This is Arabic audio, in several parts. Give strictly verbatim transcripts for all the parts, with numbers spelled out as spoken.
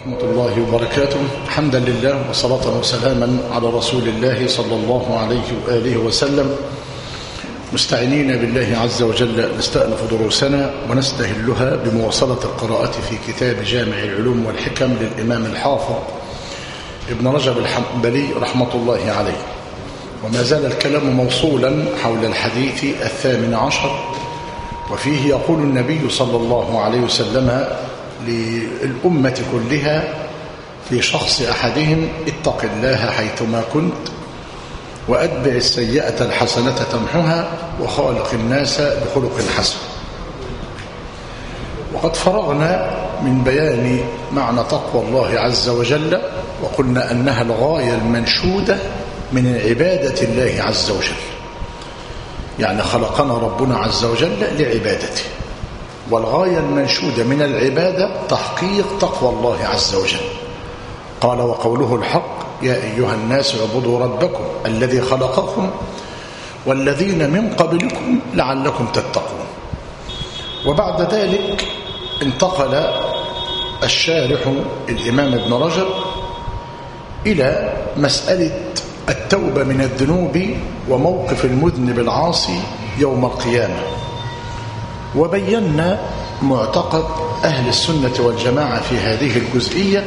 ورحمة الله وبركاته. حمدا لله وصلاة وسلاما على رسول الله صلى الله عليه وآله وسلم، مستعينين بالله عز وجل نستأنف دروسنا ونستهلها بمواصلة القراءة في كتاب جامع العلوم والحكم للإمام الحافظ ابن رجب الحنبلي رحمة الله عليه. وما زال الكلام موصولا حول الحديث الثامن عشر، وفيه يقول النبي صلى الله عليه وسلم للأمة كلها في شخص أحدهم: اتق الله حيثما كنت وأتبع السيئة الحسنة تمحها وخالق الناس بخلق حسن. وقد فرغنا من بيان معنى تقوى الله عز وجل، وقلنا أنها الغاية المنشودة من عبادة الله عز وجل، يعني خلقنا ربنا عز وجل لعبادته، والغاية المنشودة من العبادة تحقيق تقوى الله عز وجل. قال: وقوله الحق: يا أيها الناس اعبدوا ربكم الذي خلقكم والذين من قبلكم لعلكم تتقون. وبعد ذلك انتقل الشارح الإمام ابن رجب إلى مسألة التوبة من الذنوب وموقف المذنب العاصي يوم القيامة، وبينا معتقد أهل السنة والجماعة في هذه الجزئية،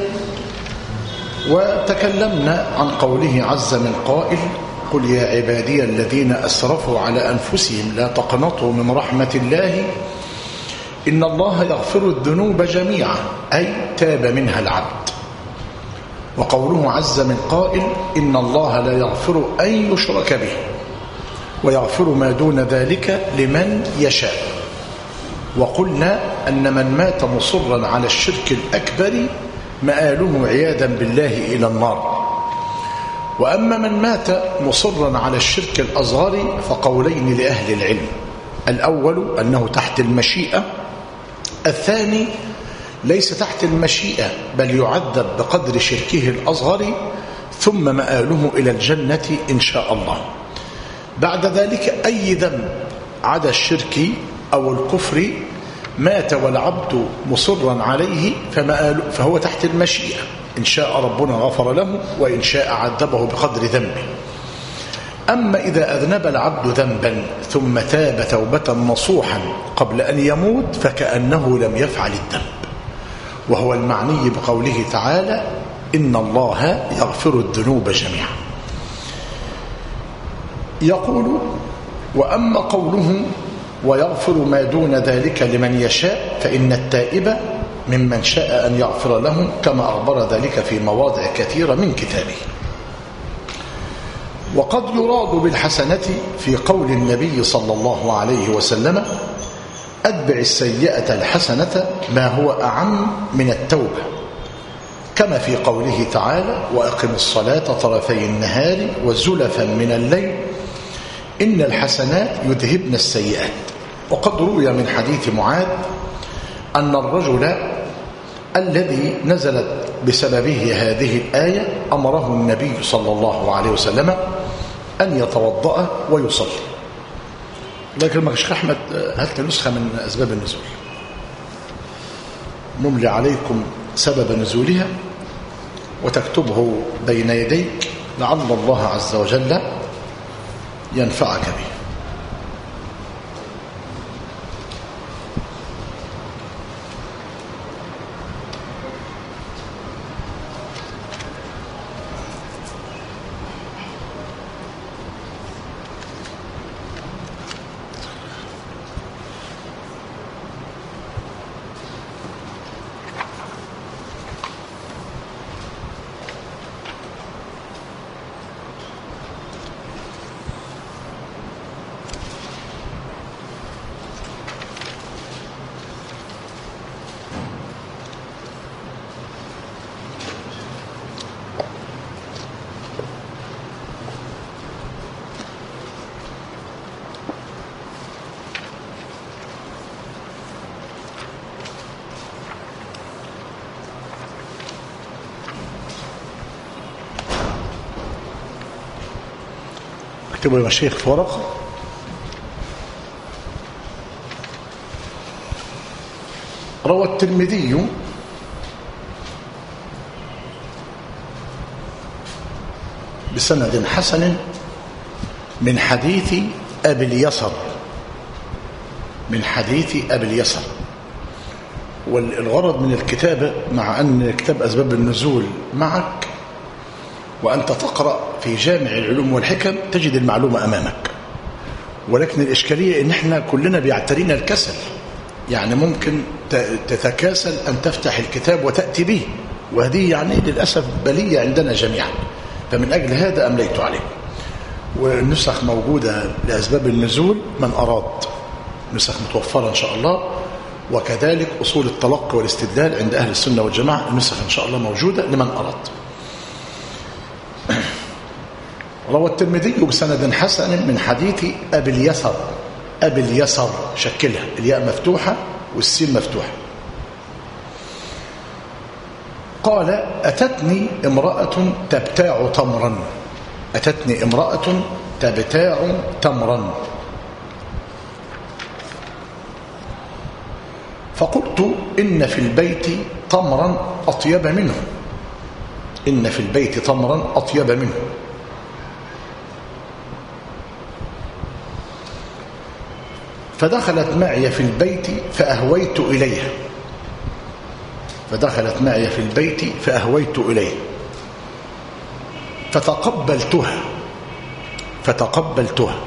وتكلمنا عن قوله عز من قائل: قل يا عبادي الذين أسرفوا على أنفسهم لا تقنطوا من رحمة الله إن الله يغفر الذنوب جميعا، أي تاب منها العبد. وقوله عز من قائل: إن الله لا يغفر أن يشرك به ويغفر ما دون ذلك لمن يشاء. وقلنا أن من مات مصرا على الشرك الأكبر مآله عياذا بالله إلى النار، وأما من مات مصرا على الشرك الأصغر فقولين لأهل العلم: الأول أنه تحت المشيئة، الثاني ليس تحت المشيئة بل يعذب بقدر شركه الأصغر ثم مآله إلى الجنة إن شاء الله. بعد ذلك أي ذنب عدا الشرك أو الكفر مات والعبد مصرا عليه فهو تحت المشيئة، إن شاء ربنا غفر له وإن شاء عذبه بقدر ذنبه. أما إذا أذنب العبد ذنبا ثم تاب توبة نصوحا قبل أن يموت فكأنه لم يفعل الذنب، وهو المعني بقوله تعالى: إن الله يغفر الذنوب جميعا. يقول: وأما قوله ويغفر ما دون ذلك لمن يشاء فإن التائب ممن شاء أن يغفر له، كما أخبر ذلك في مواضع كثيرة من كتابه. وقد يراد بالحسنة في قول النبي صلى الله عليه وسلم: أتبع السيئة الحسنة ما هو أعم من التوبة، كما في قوله تعالى: وأقم الصلاة طرفي النهار وزلفا من الليل إن الحسنات يذهبن السيئات. وقد روي من حديث معاذ أن الرجل الذي نزلت بسببه هذه الآية أمره النبي صلى الله عليه وسلم أن يتوضأ ويصلي. لكن ما شيخ أحمد هات نسخة من أسباب النزول، نملي عليكم سبب نزولها وتكتبه بين يديك لعل الله عز وجل ينفعك به. اكتبوا يا مشايخ في ورقة. روى الترمذي بسند حسن من حديث أبي اليسر من حديث أبي اليسر. والغرض من الكتابة، مع أن كتاب أسباب النزول معك وأنت تقرأ في جامع العلوم والحكم تجد المعلومة أمامك، ولكن الإشكالية إن احنا كلنا بيعترينا الكسل، يعني ممكن تتكاسل أن تفتح الكتاب وتأتي به، وهذه يعني للأسف بلية عندنا جميعا. فمن أجل هذا أمليت عليه. والنسخ موجودة لأسباب النزول من أراد، نسخ متوفرة إن شاء الله، وكذلك أصول التلقي والاستدلال عند أهل السنة والجماعة النسخ إن شاء الله موجودة لمن أراد. روى الترمذي بسند حسن من حديث أبي اليسر. أبي اليسر شكلها الياء مفتوحة والسين مفتوحة. قال: أتتني امرأة تبتاع تمرا. أتتني امرأة تبتاع تمرا فقلت: إن في البيت تمرا أطيب منه إن في البيت تمرا أطيب منه فدخلت معي في البيت فأهويت إليها فدخلت معي في البيت فأهويت إليها فتقبلتها فتقبلتها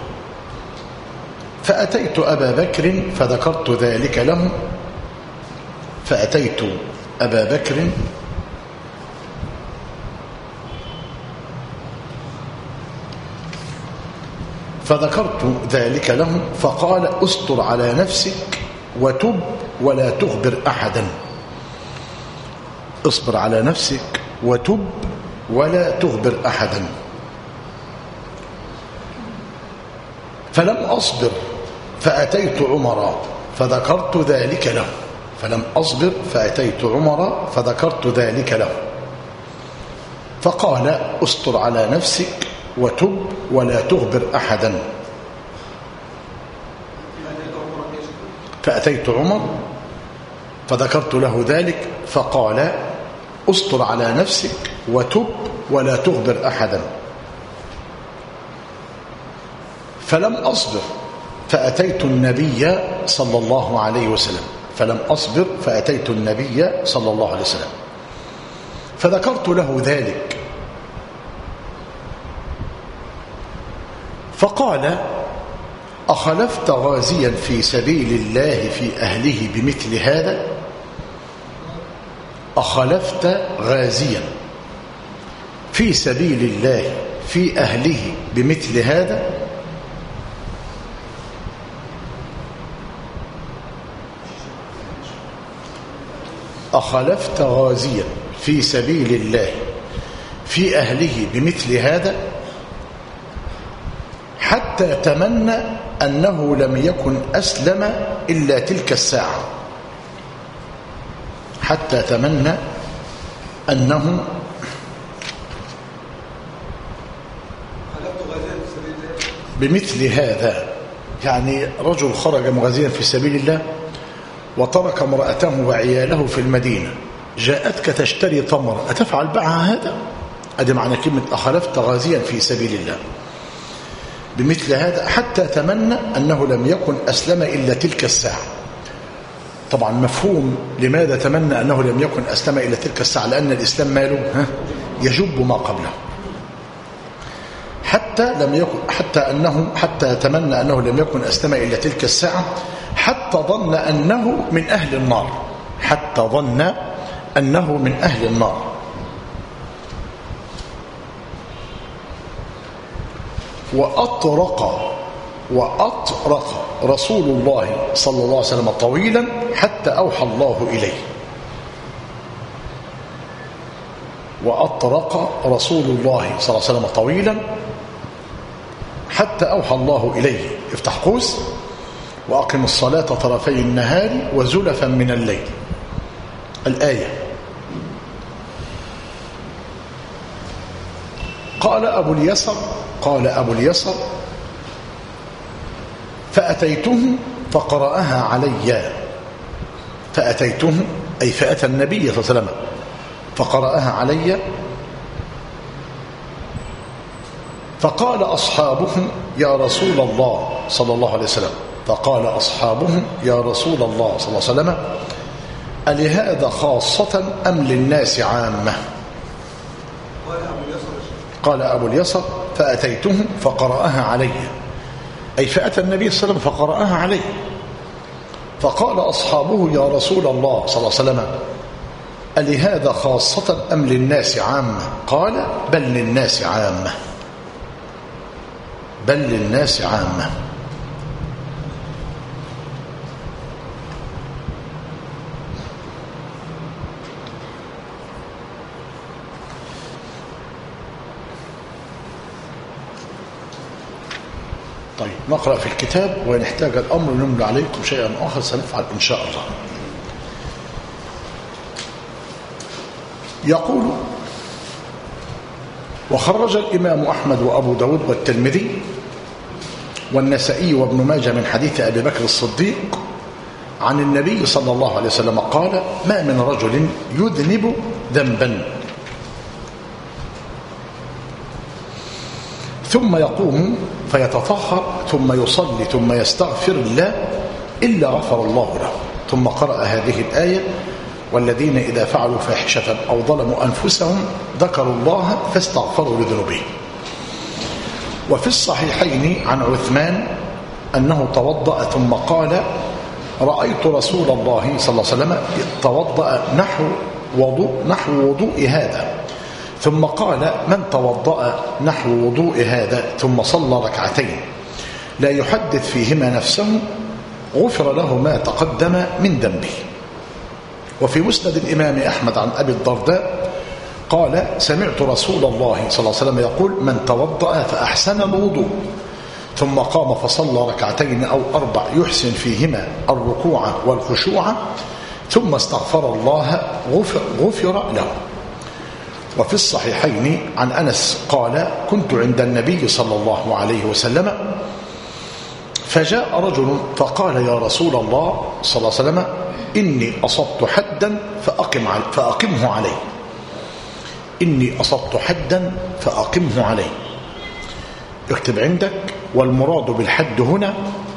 فأتيت أبا بكر فذكرت ذلك له فأتيت أبا بكر فذكرت ذلك له فقال: استر على نفسك وتب ولا تخبر أحدا اصبر على نفسك وتب ولا تخبر أحدا. فلم أصبر فأتيت عمر فذكرت ذلك له فلم أصبر فأتيت عمر فذكرت ذلك له فقال: استر على نفسك وتب ولا تخبر أحدا. فأتيت عمر فذكرت له ذلك فقال: استر على نفسك وتب ولا تخبر أحدا. فلم أصبر فأتيت النبي صلى الله عليه وسلم فلم أصبر فأتيت النبي صلى الله عليه وسلم فذكرت له ذلك فقال: أخلفت غازيا في سبيل الله في أهله بمثل هذا أخلفت غازيا في سبيل الله في أهله بمثل هذا أخلفت غازيا في سبيل الله في أهله بمثل هذا حتى تمنى أنه لم يكن أسلم إلا تلك الساعة حتى تمنى أنه بمثل هذا، يعني رجل خرج مغازيا في سبيل الله وترك امرأته وعياله في المدينة، جاءتك تشتري تمر أتفعل معها هذا؟ هذا معنى كلمة أخلفت غازيا في سبيل الله بمثل هذا حتى تمنى أنه لم يكن أسلم إلا تلك الساعة. طبعا مفهوم لماذا تمنى أنه لم يكن أسلم إلا تلك الساعة، لأن الإسلام ماله ها يجب ما قبله. حتى لم يكن حتى أنه حتى تمنى أنه لم يكن أسلم إلا تلك الساعة حتى ظن أنه من أهل النار حتى ظن أنه من أهل النار. وأطرق وأطرق رسول الله صلى الله عليه وسلم طويلا حتى أوحى الله إليه وأطرق رسول الله صلى الله عليه وسلم طويلا حتى أوحى الله إليه. افتح قوس: وأقم الصلاة طرفي النهار وزلفا من الليل. الآية. قال أبو اليسر قال أبو اليسر فأتيته فقرأها علي فأتيته أي فأتى النبي صلى الله عليه وسلم فقرأها علي فقال أصحابه يا رسول الله صلى الله عليه وسلم فقال أصحابه يا رسول الله صلى الله عليه وسلم ألهذا خاصة أم للناس عامة؟ قال أبو اليسر فأتيته فقرأها علي، أي فأتى النبي صلى الله عليه وسلم فقرأها علي. فقال أصحابه يا رسول الله صلى الله عليه وسلم ألهذا خاصة أم للناس عامة؟ قال بل للناس عامة، بل للناس عامة. طيب نقرأ في الكتاب، وإن احتاج الأمر نملى عليكم شيئا آخر سنفعل إن شاء الله. يقول وخرج الإمام أحمد وأبو داود والترمذي والنسائي وابن ماجه من حديث أبي بكر الصديق عن النبي صلى الله عليه وسلم قال ما من رجل يذنب ذنبا ثم يقوم فيتطهر ثم يصلي ثم يستغفر الله إلا غفر الله له. ثم قرأ هذه الآية والذين إذا فعلوا فاحشة أو ظلموا أنفسهم ذكروا الله فاستغفروا لذنوبهم. وفي الصحيحين عن عثمان أنه توضأ ثم قال رأيت رسول الله صلى الله عليه وسلم توضأ نحو وضوء, نحو وضوء هذا، ثم قال من توضأ نحو وضوء هذا ثم صلى ركعتين لا يحدث فيهما نفسه غفر له ما تقدم من ذنبه. وفي مسند الإمام أحمد عن أبي الدرداء قال سمعت رسول الله صلى الله عليه وسلم يقول من توضأ فأحسن الوضوء ثم قام فصلى ركعتين أو أربع يحسن فيهما الركوع والخشوع ثم استغفر الله غفر, غفر له. وفي الصحيحين عن أنس قال كنت عند النبي صلى الله عليه وسلم فجاء رجل فقال يا رسول الله صلى الله عليه وسلم إني أصبت حدا فأقم فأقمه علي، إني أصبت حدا فأقمه علي. اكتب عندك والمراد بالحد هنا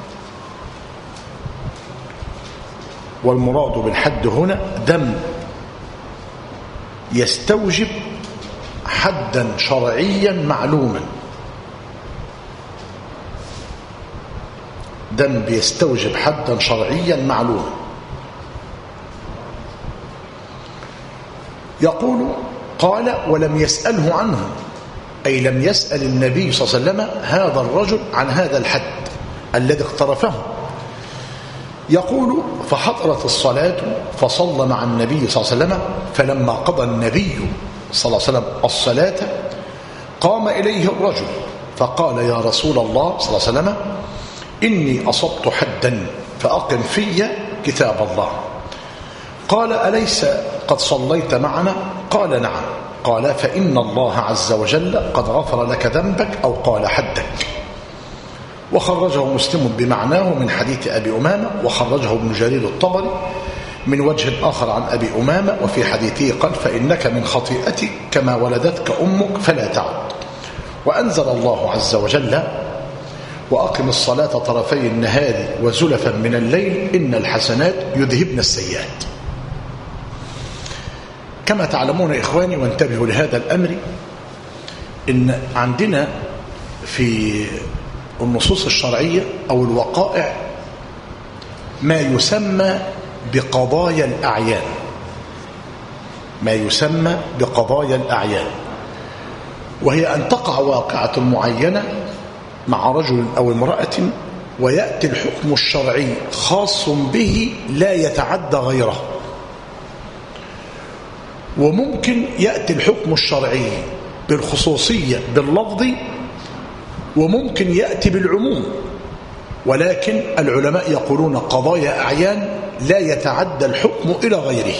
والمراد بالحد هنا دم يستوجب حدا شرعيا معلوما، دم يستوجب حدا شرعيا معلوما. يقول قال ولم يسأله عنه، أي لم يسأل النبي صلى الله عليه وسلم هذا الرجل عن هذا الحد الذي اقترفه. يقول فحضرت الصلاة فصلى مع النبي صلى الله عليه وسلم، فلما قضى النبي صلى الله عليه وسلم الصلاة قام إليه الرجل فقال يا رسول الله صلى الله عليه وسلم إني أصبت حدا فأقم في كتاب الله. قال أليس قد صليت معنا؟ قال نعم. قال فإن الله عز وجل قد غفر لك ذنبك أو قال حدك. وخرجه مسلم بمعناه من حديث أبي أمامة، وخرجه ابن جرير الطبري من وجه آخر عن أبي أمامة وفي حديثه قال فإنك من خطيئتك كما ولدتك أمك فلا تعد. وأنزل الله عز وجل وأقم الصلاة طرفي النهار وزلفا من الليل إن الحسنات يذهبن السيئات. كما تعلمون إخواني وانتبهوا لهذا الأمر، إن عندنا في النصوص الشرعية أو الوقائع ما يسمى بقضايا الأعيان، ما يسمى بقضايا الأعيان، وهي أن تقع واقعة معينة مع رجل أو امرأة ويأتي الحكم الشرعي خاص به لا يتعدى غيره. وممكن يأتي الحكم الشرعي بالخصوصية باللفظ، وممكن يأتي بالعموم، ولكن العلماء يقولون قضايا أعيان لا يتعدى الحكم إلى غيره.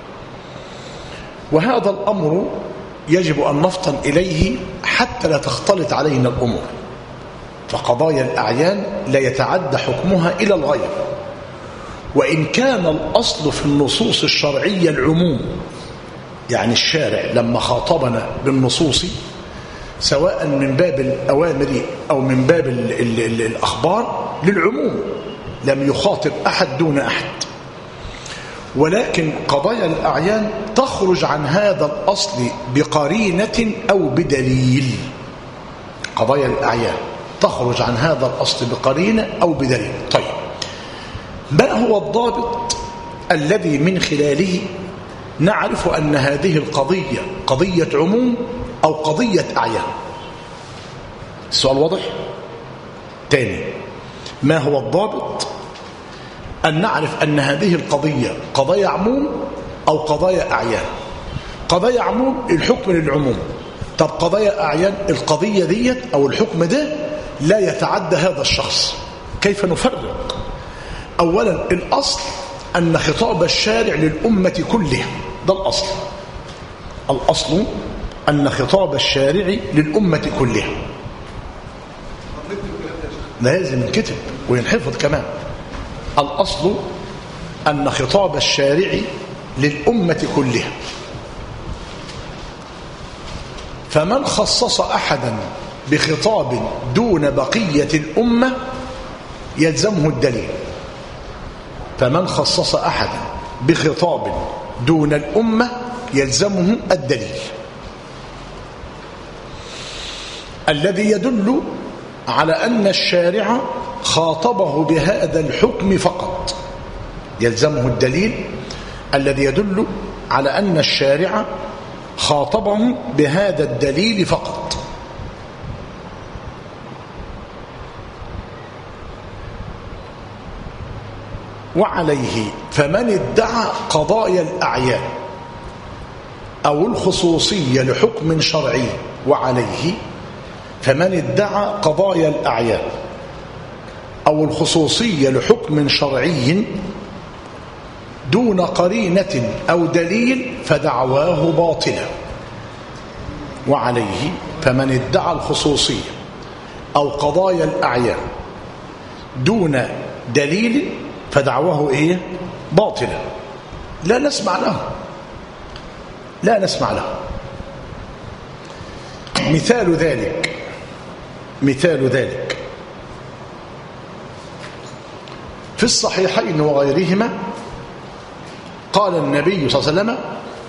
وهذا الأمر يجب أن نفطن إليه حتى لا تختلط علينا الأمور. فقضايا الأعيان لا يتعدى حكمها إلى الغير، وإن كان الأصل في النصوص الشرعية العموم، يعني الشارع لما خاطبنا بالنصوص سواء من باب الأوامر أو من باب ال ال ال الأخبار للعموم، لم يخاطب أحد دون أحد. ولكن قضايا الأعيان تخرج عن هذا الأصل بقرينة أو بدليل. قضايا الأعيان تخرج عن هذا الأصل بقرينة أو بدليل. طيب، ما هو الضابط الذي من خلاله نعرف أن هذه القضية قضية عموم أو قضية أعيان؟ السؤال واضح؟ تاني، ما هو الضابط أن نعرف أن هذه القضية قضايا عموم أو قضايا أعيان؟ قضايا عموم الحكم للعموم. طب قضايا أعيان القضية ديت أو الحكم ده لا يتعدى هذا الشخص. كيف نفرق؟ أولا، الأصل أن خطاب الشارع للأمة كلها، ده الأصل. الأصل أن خطاب الشارع للأمة كلها. لازم ينكتب وينحفظ كمان. الأصل أن خطاب الشارع للأمة كلها، فمن خصص أحدا بخطاب دون بقية الأمة يلزمه الدليل. فمن خصص أحدا بخطاب دون الأمة يلزمه الدليل الذي يدل على أن الشارع خاطبه بهذا الحكم فقط. يلزمه الدليل الذي يدل على أن الشارع خاطبه بهذا الدليل فقط. وعليه فمن ادعى قضايا الأعيان أو الخصوصية لحكم شرعي وعليه فمن ادعى قضايا الأعيان أو الخصوصية لحكم شرعي دون قرينة أو دليل فدعواه باطلة. وعليه فمن ادعى الخصوصية أو قضايا الأعيان دون دليل فدعواه إيه؟ باطلة. لا نسمع له، لا نسمع له. مثال ذلك مثال ذلك في الصحيحين وغيرهما قال النبي صلى الله عليه وسلم: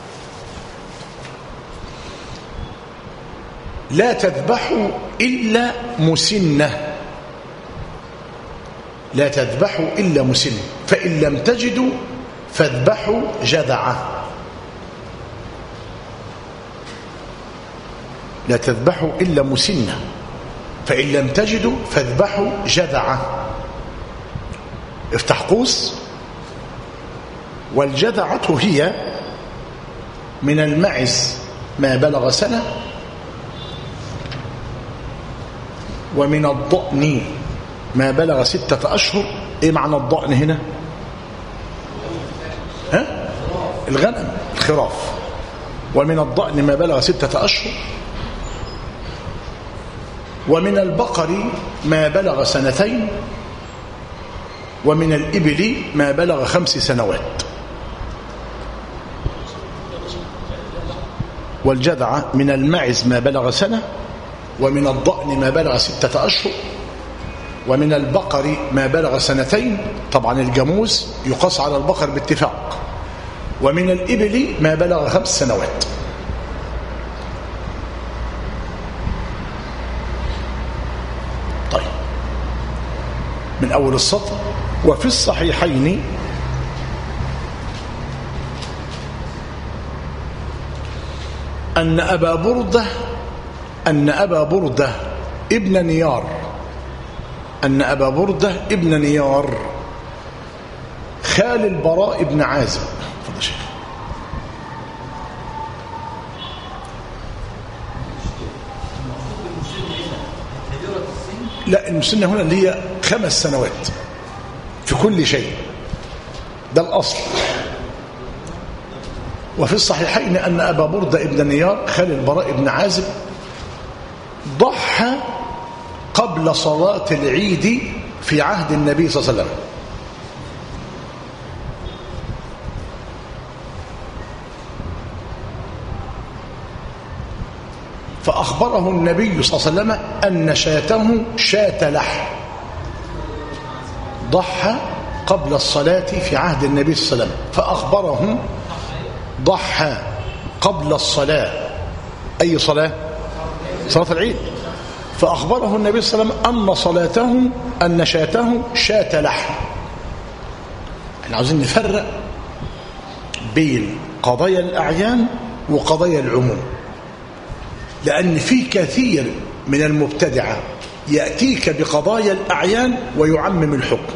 لا تذبحوا إلا مسنة، لا تذبحوا إلا مسنة، فإن لم تجدوا فاذبحوا جذعة. لا تذبحوا إلا مسنة، فإن لم تجدوا فاذبحوا جذعة. افتح قوس. والجذعة هي من المعز ما بلغ سنة، ومن الضأن ما بلغ ستة أشهر. إيه معنى الضأن هنا؟ ها؟ الغنم، الخراف. ومن الضأن ما بلغ ستة أشهر، ومن البقر ما بلغ سنتين، ومن الإبل ما بلغ خمس سنوات. والجذعة من المعز ما بلغ سنة، ومن الضأن ما بلغ ستة أشهر، ومن البقر ما بلغ سنتين. طبعا الجاموس يقاس على البقر باتفاق. ومن الإبل ما بلغ خمس سنوات. طيب، من أول السطر: وفي الصحيحين أن أبا بردة أن أبا بردة ابن نيار أن أبا بردة ابن نيار خال البراء بن عازب. تفضل شيخ. لا، المسنة هنا اللي هي خمس سنوات في كل شيء، ده الأصل. وفي الصحيحين أن أبا بردة ابن نيار خال البراء بن عازب ضحى قبل صلاة العيد في عهد النبي صلى الله عليه وسلم. فأخبره النبي صلى الله عليه وسلم أن شاته شاة لحم، ضحى قبل الصلاة في عهد النبي صلى الله عليه وسلم، فأخبره ضحى قبل الصلاة، أي صلاة؟ صلاة العيد. فأخبره النبي صلى الله عليه وسلم أن صلاته أن شاته شاة لحم. احنا عاوزين نفرق بين قضايا الأعيان وقضايا العموم، لأن في كثير من المبتدعة يأتيك بقضايا الأعيان ويعمم الحكم،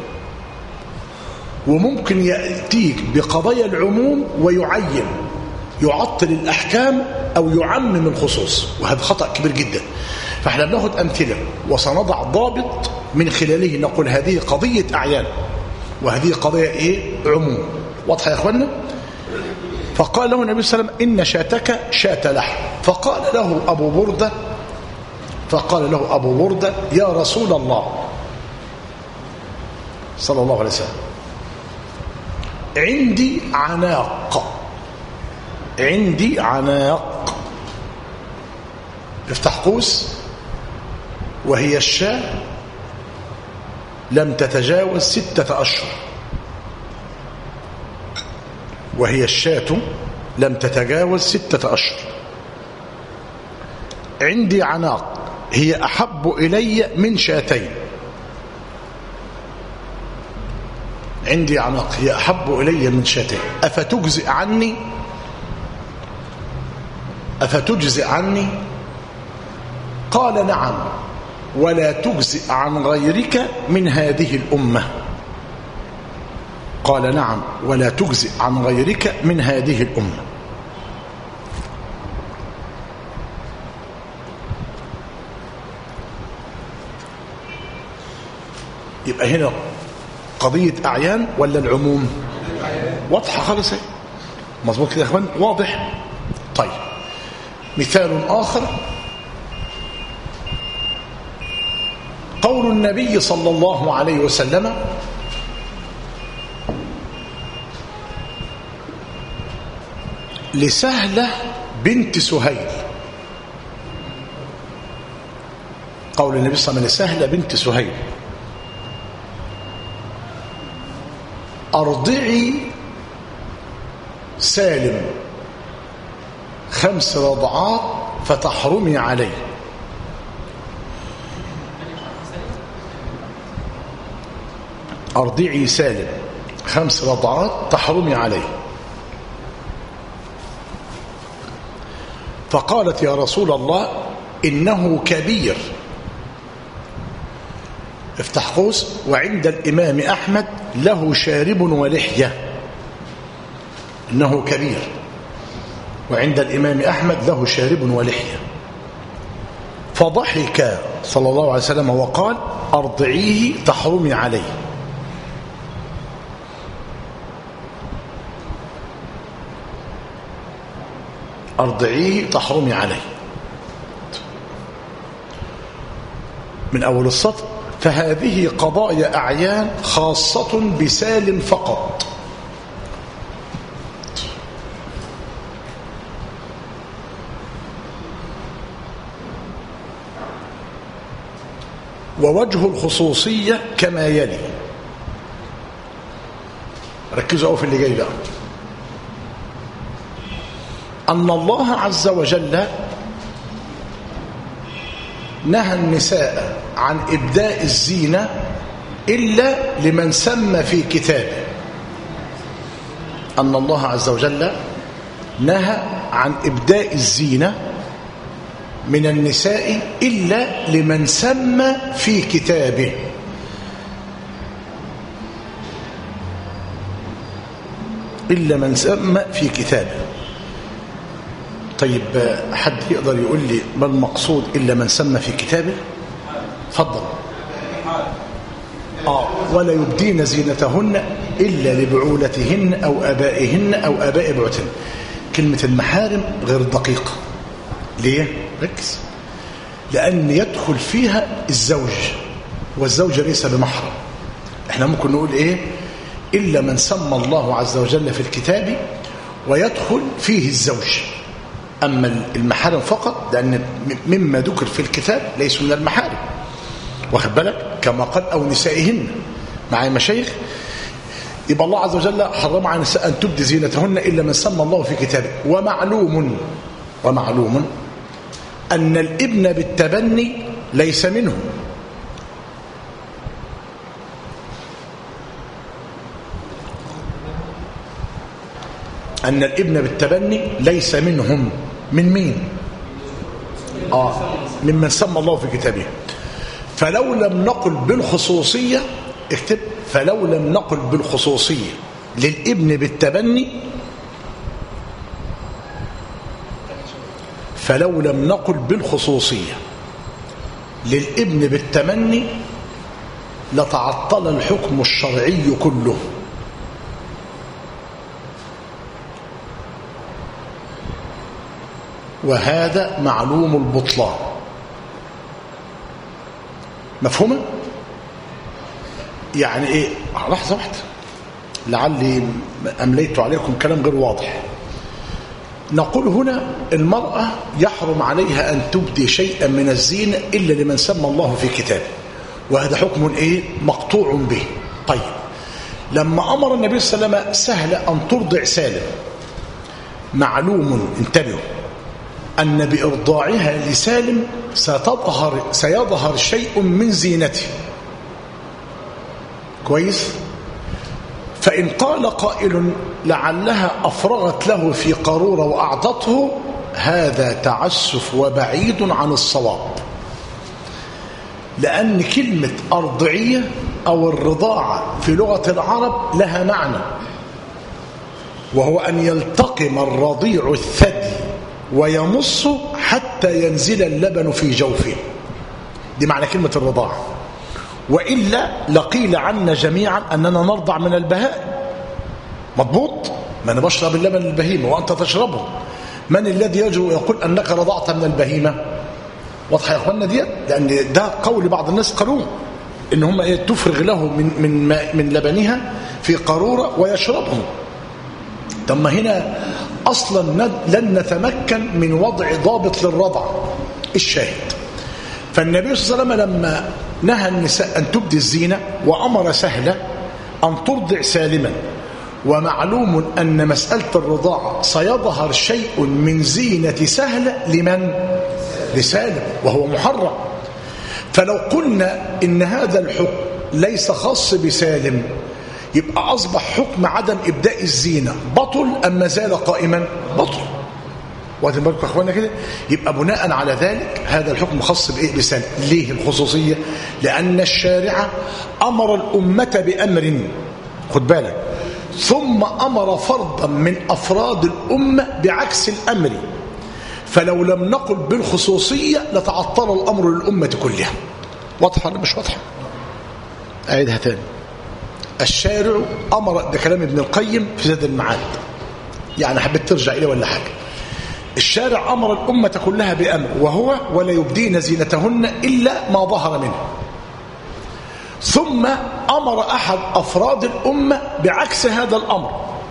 وممكن يأتيك بقضايا العموم ويعين، يعطل الأحكام أو يعمم الخصوص، وهذا خطأ كبير جدا. فاحنا بناخد أمثلة وسنضع ضابط من خلاله نقول هذه قضية أعيان وهذه قضية إيه؟ عموم. واضحة يا أخوانا؟ فقال له النبي صلى الله عليه وسلم إن شاتك شاة لحم. فقال له أبو بردة فقال له أبو بردة يا رسول الله صلى الله عليه وسلم عندي عناق عندي عناق افتح قوس، وهي الشاة لم تتجاوز ستة أشهر وهي الشاة لم تتجاوز ستة أشهر عندي عناق هي أحب إلي من شاتين عندي عناق هي أحب إلي من شاتين أفتجزئ عني أفتجزئ عني قال نعم ولا تجزئ عن غيرك من هذه الأمة قال نعم ولا تجزئ عن غيرك من هذه الأمة. يبقى هنا قضية أعيان ولا العموم؟ واضحة خالص، مظبوط كده يا اخوان؟ واضح. طيب مثال آخر قول النبي صلى الله عليه وسلم لسهلة بنت سهيل، قول النبي صلى الله عليه وسلم لسهلة بنت سهيل أرضعي سالم خمس رضعات فتحرمي عليه. أرضعي سالم خمس رضعات تحرمي عليه. فقالت يا رسول الله إنه كبير افتح قوس وعند الإمام أحمد له شارب ولحية. إنه كبير وعند الإمام أحمد له شارب ولحية. فضحك صلى الله عليه وسلم وقال أرضعيه تحرمي عليه. أرضعيه تحرمي عليه. من أول السطر فهذه قضايا أعيان خاصة بسالم فقط. ووجه الخصوصية كما يلي. ركزوا في اللي جاي بقى. أن الله عز وجل نهى النساء عن إبداء الزينة إلا لمن سمى في كتابه. أن الله عز وجل نهى عن إبداء الزينة من النساء إلا لمن سمى في كتابه. إلا من سمى في كتابه. طيب حد يقدر يقول لي ما المقصود إلا من سمى في كتابه؟ تفضل. آه ولا يبدين زينتهن إلا لبعولتهن أو آبائهن أو آباء بعولتهن. كلمة المحارم غير دقيقة. ليه؟ ركز. لأن يدخل فيها الزوج والزوجة ليس بمحرم. احنا ممكن نقول ايه؟ إلا من سمى الله عز وجل في الكتاب ويدخل فيه الزوج. أما المحارم فقط لأن مما ذكر في الكتاب ليس من المحارم، واخد بالك، كما قال أو نسائهن. معي مشايخ؟ يبقى الله عز وجل حرم على النساء أن تبدي زينتهن إلا من سمى الله في كتابه. ومعلوم ومعلوم أن الابن بالتبني ليس منه، أن الابن بالتبني ليس منهم. من مين؟ آه ممن سمى الله في كتابه. فلو لم نقل بالخصوصية، اكتب، فلو لم نقل بالخصوصية للابن بالتبني، فلو لم نقل بالخصوصية للابن بالتمني لتعطل الحكم الشرعي كله. وهذا معلوم البطلان. مفهومة؟ يعني ايه؟ لحظة واحدة لعلي أمليت عليكم كلام غير واضح. نقول هنا المرأة يحرم عليها أن تبدي شيئا من الزينة إلا لمن سمى الله في كتابه، وهذا حكم ايه؟ مقطوع به. طيب لما أمر النبي صلى الله عليه وسلم سهل أن ترضع سالم، معلوم، انتبهوا، أن بإرضاعها لسالم ستظهر سيظهر شيء من زينته. كويس؟ فإن قال قائل لعلها أفرغت له في قارورة وأعطته، هذا تعسف وبعيد عن الصواب، لأن كلمة أرضعية أو الرضاعة في لغة العرب لها معنى، وهو أن يلتقم الرضيع الثدي ويمصه حتى ينزل اللبن في جوفه. دي معنى كلمة الرضاعة. وإلا لقيل عنا جميعا أننا نرضع من البهائم. مضبوط؟ ما أنا بشرب اللبن البهيمة وأنت تشربه. من الذي يجرؤ يقول أنك رضعت من البهيمة؟ واضح يا أخوانا دي؟ لأن ده قول بعض الناس قالوه إن هم إيه؟ تفرغ له من من من لبنها في قارورة ويشربه. طب ما هنا أصلا لن نتمكن من وضع ضابط للرضع. الشاهد، فالنبي صلى الله عليه وسلم لما نهى النساء أن تبدي الزينة وأمر سهلة أن ترضع سالما، ومعلوم أن مسألة الرضاعة سيظهر شيء من زينة سهلة لمن؟ لسالم، وهو محرم. فلو قلنا إن هذا الحكم ليس خاص بسالم، يبقى أصبح حكم عدم إبداء الزينة بطل أم ما زال قائما؟ بطل. واخدين بالكم يا اخوانا كده؟ يبقى بناء على ذلك هذا الحكم خاص بايه؟ بسالم. ليه الخصوصيه؟ لان الشارع امر الامه بامر، خد بالك، ثم امر فردا من افراد الامه بعكس الامر. فلو لم نقل بالخصوصيه لتعطل الامر للامه كلها. واضحه ولا مش واضحه؟ اعيدها تاني. الشارع امر، ده كلام ابن القيم في زاد المعاد، يعني حبيت ترجع اليه ولا حاجه. الشارع أمر الأمة كلها بأمر، وهو ولا يبدين زينتهن إلا ما ظهر منه. ثم أمر أحد أفراد الأمة بعكس هذا الأمر.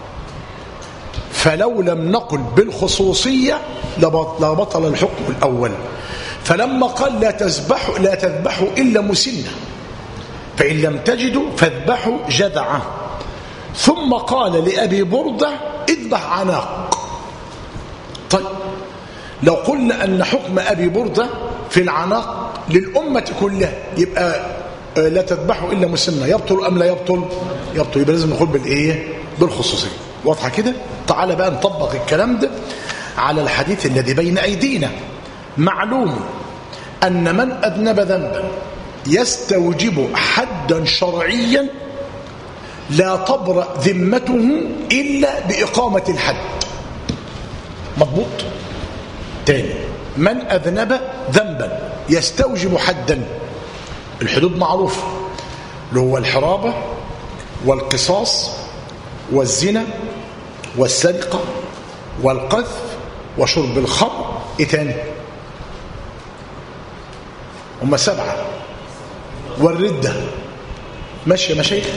فلو لم نقل بالخصوصية لبطل الحكم الأول. فلما قال لا تذبحوا لا تذبحوا إلا مسنة، فإن لم تجدوا فاذبحوا جذعة. ثم قال لأبي بردة اذبح عناق. طيب لو قلنا أن حكم أبي بردة في العناق للأمة كلها، يبقى لا تذبحوا إلا مسنة، يبطل أم لا يبطل؟ يبطل. يبقى لازم نقول بالإيه؟ بالخصوصية. واضحة كده؟ تعال بقى نطبق الكلام ده على الحديث الذي بين أيدينا. معلوم أن من أذنب ذنبا يستوجب حدا شرعيا لا تبرأ ذمته إلا بإقامة الحد. مضبوط؟ تاني، من أذنب ذنبا يستوجب حدا، الحدود معروفة، اللي هو الحرابة والقصاص والزنا والسرقة والقذف وشرب الخمر. ايه تاني؟ هم سبعة. والردة. ماشي يا مشايخ؟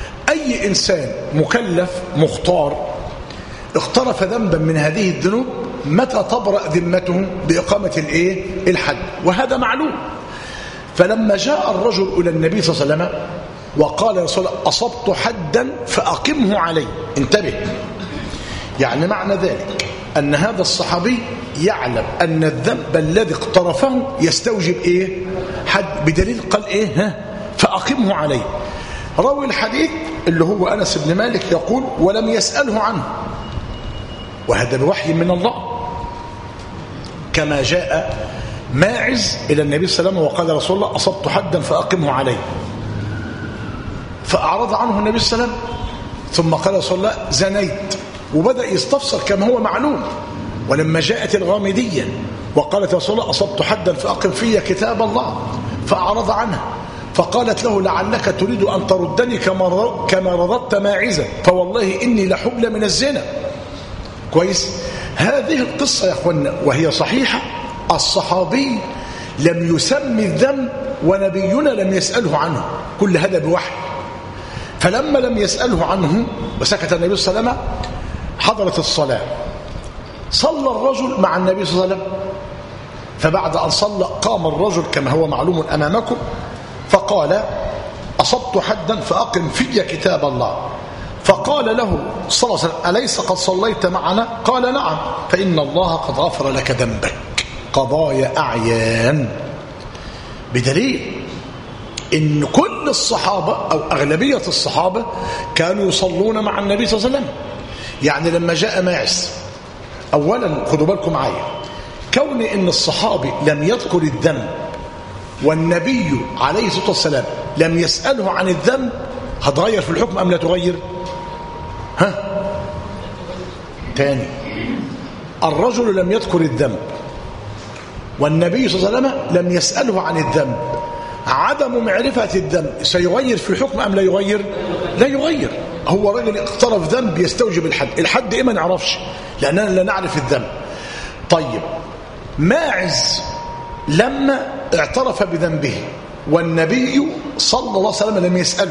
أي إنسان مكلف مختار اقترف ذنبا من هذه الذنوب متى تبرأ ذمته؟ بإقامة الإيه؟ الحد، وهذا معلوم. فلما جاء الرجل إلى النبي صلى الله عليه وسلم وقال يا رسول الله أصبت حدا فأقمه علي، انتبه، يعني معنى ذلك أن هذا الصحابي يعلم أن الذنب الذي اقترفه يستوجب إيه؟ حد، بدليل قال إيه؟ ها؟ فأقمه عليه. راوي الحديث اللي هو أنس بن مالك يقول ولم يسأله عنه، وهذا بوحي من الله، كما جاء ماعز إلى النبي صلى الله عليه وسلم وقال رسول الله أصبت حدا فأقمه عليه، فأعرض عنه النبي صلى الله عليه وسلم، ثم قال رسول الله زنيت، وبدأ يستفسر كما هو معلوم. ولما جاءت الغامدية وقالت رسول الله أصبت حدا فأقم في كتاب الله، فأعرض عنها، فقالت له لعلك تريد أن تردني كما كما رددت ماعزة، فوالله إني لحبلى من الزنا. كويس؟ هذه القصة يا أخوانا وهي صحيحة، الصحابي لم يسمي الذنب ونبينا لم يسأله عنه، كل هذا بوحي. فلما لم يسأله عنه وسكت النبي صلى الله عليه وسلم حضرت الصلاة، صلى الرجل مع النبي صلى الله عليه وسلم، فبعد أن صلى قام الرجل كما هو معلوم أمامكم فقال أصبت حدا فأقم في كتاب الله، فقال له صلى الله عليه وسلم أليس قد صليت معنا؟ قال نعم، فإن الله قد غفر لك ذنبك. قضايا أعيان، بدليل إن كل الصحابة أو أغلبية الصحابة كانوا يصلون مع النبي صلى الله عليه وسلم. يعني لما جاء ماعز، أولا خدوا بالكم معايا، كون إن الصحابي لم يذكر الذنب والنبي عليه الصلاة والسلام لم يسأله عن الذنب، هتغير في الحكم أم لا تغير؟ ها؟ تاني، الرجل لم يذكر الذنب والنبي صلى الله عليه وسلم لم يسأله عن الذنب، عدم معرفة الذنب سيغير في الحكم أم لا يغير؟ لا يغير. هو رجل اقترف ذنب يستوجب الحد، الحد إيه ما نعرفش لأننا لا نعرف الذنب. طيب ماعز لما اعترف بذنبه والنبي صلى الله عليه وسلم لم يسأله،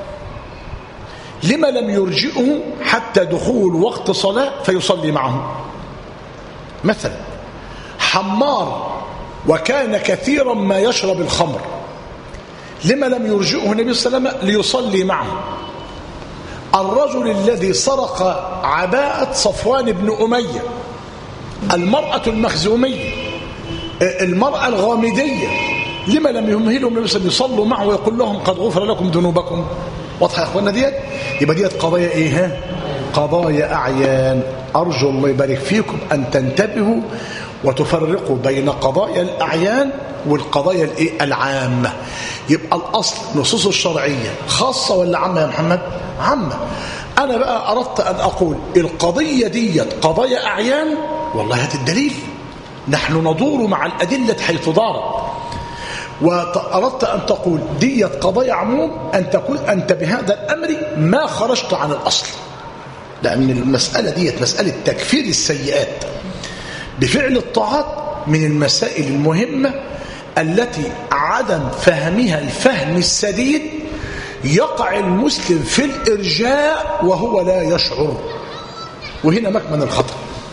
لما لم يرجئه حتى دخول وقت صلاة فيصلي معه؟ مثلا حمار وكان كثيرا ما يشرب الخمر، لما لم يرجئه النبي صلى الله عليه وسلم ليصلي معه؟ الرجل الذي سرق عباءة صفوان بن أمية، المرأة المخزومية، المرأة الغامدية، لما لم يمهلهم النبي صلى الله عليه وسلم يصلوا معه ويقول لهم قد غفر لكم ذنوبكم؟ واضحة يا اخوانا ديت؟ يبقى ديت قضايا ايه؟ ها؟ قضايا أعيان. أرجو الله يبارك فيكم أن تنتبهوا وتفرقوا بين قضايا الأعيان والقضايا الايه؟ العامة. يبقى الأصل نصوص الشرعية خاصة ولا عامة يا محمد؟ عامة. أنا بقى أردت أن أقول القضية ديت قضايا أعيان، والله هات الدليل، نحن ندور مع الأدلة حيث دارت. وأردت أن تقول ديت قضايا عموم، أن تقول أنت بهذا الأمر ما خرجت عن الأصل، لأن المسألة ديت مسألة تكفير السيئات بفعل الطاعات من المسائل المهمة التي عدم فهمها الفهم السديد يقع المسلم في الإرجاء وهو لا يشعر، وهنا مكمن الخطأ.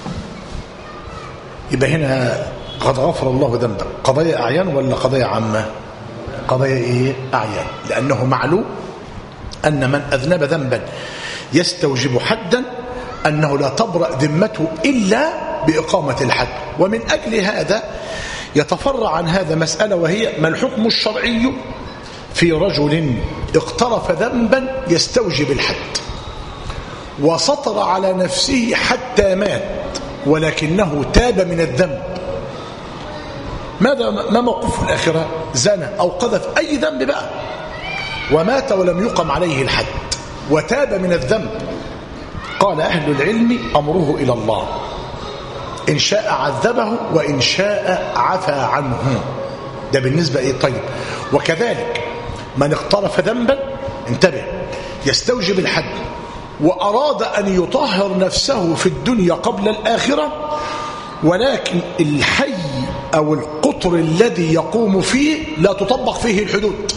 يبقى هنا قد غفر الله ذنبك، قضايا أعيان ولا قضايا عامة؟ قضايا إيه؟ أعيان، لأنه معلوم أن من أذنب ذنبا يستوجب حدا أنه لا تبرأ ذمته إلا بإقامة الحد. ومن أجل هذا يتفرع عن هذا مسألة، وهي ما الحكم الشرعي في رجل اقترف ذنبا يستوجب الحد وسطر على نفسه حتى مات ولكنه تاب من الذنب؟ ماذا ما موقفه الآخرة؟ زنى أو قذف أي ذنب بقى ومات ولم يقم عليه الحد وتاب من الذنب. قال أهل العلم أمره إلى الله، إن شاء عذبه وإن شاء عفى عنه. ده بالنسبة إيه؟ طيب. وكذلك من اقترف ذنبا، انتبه، يستوجب الحد وأراد أن يطهر نفسه في الدنيا قبل الآخرة، ولكن الحي أو القطر الذي يقوم فيه لا تطبق فيه الحدود،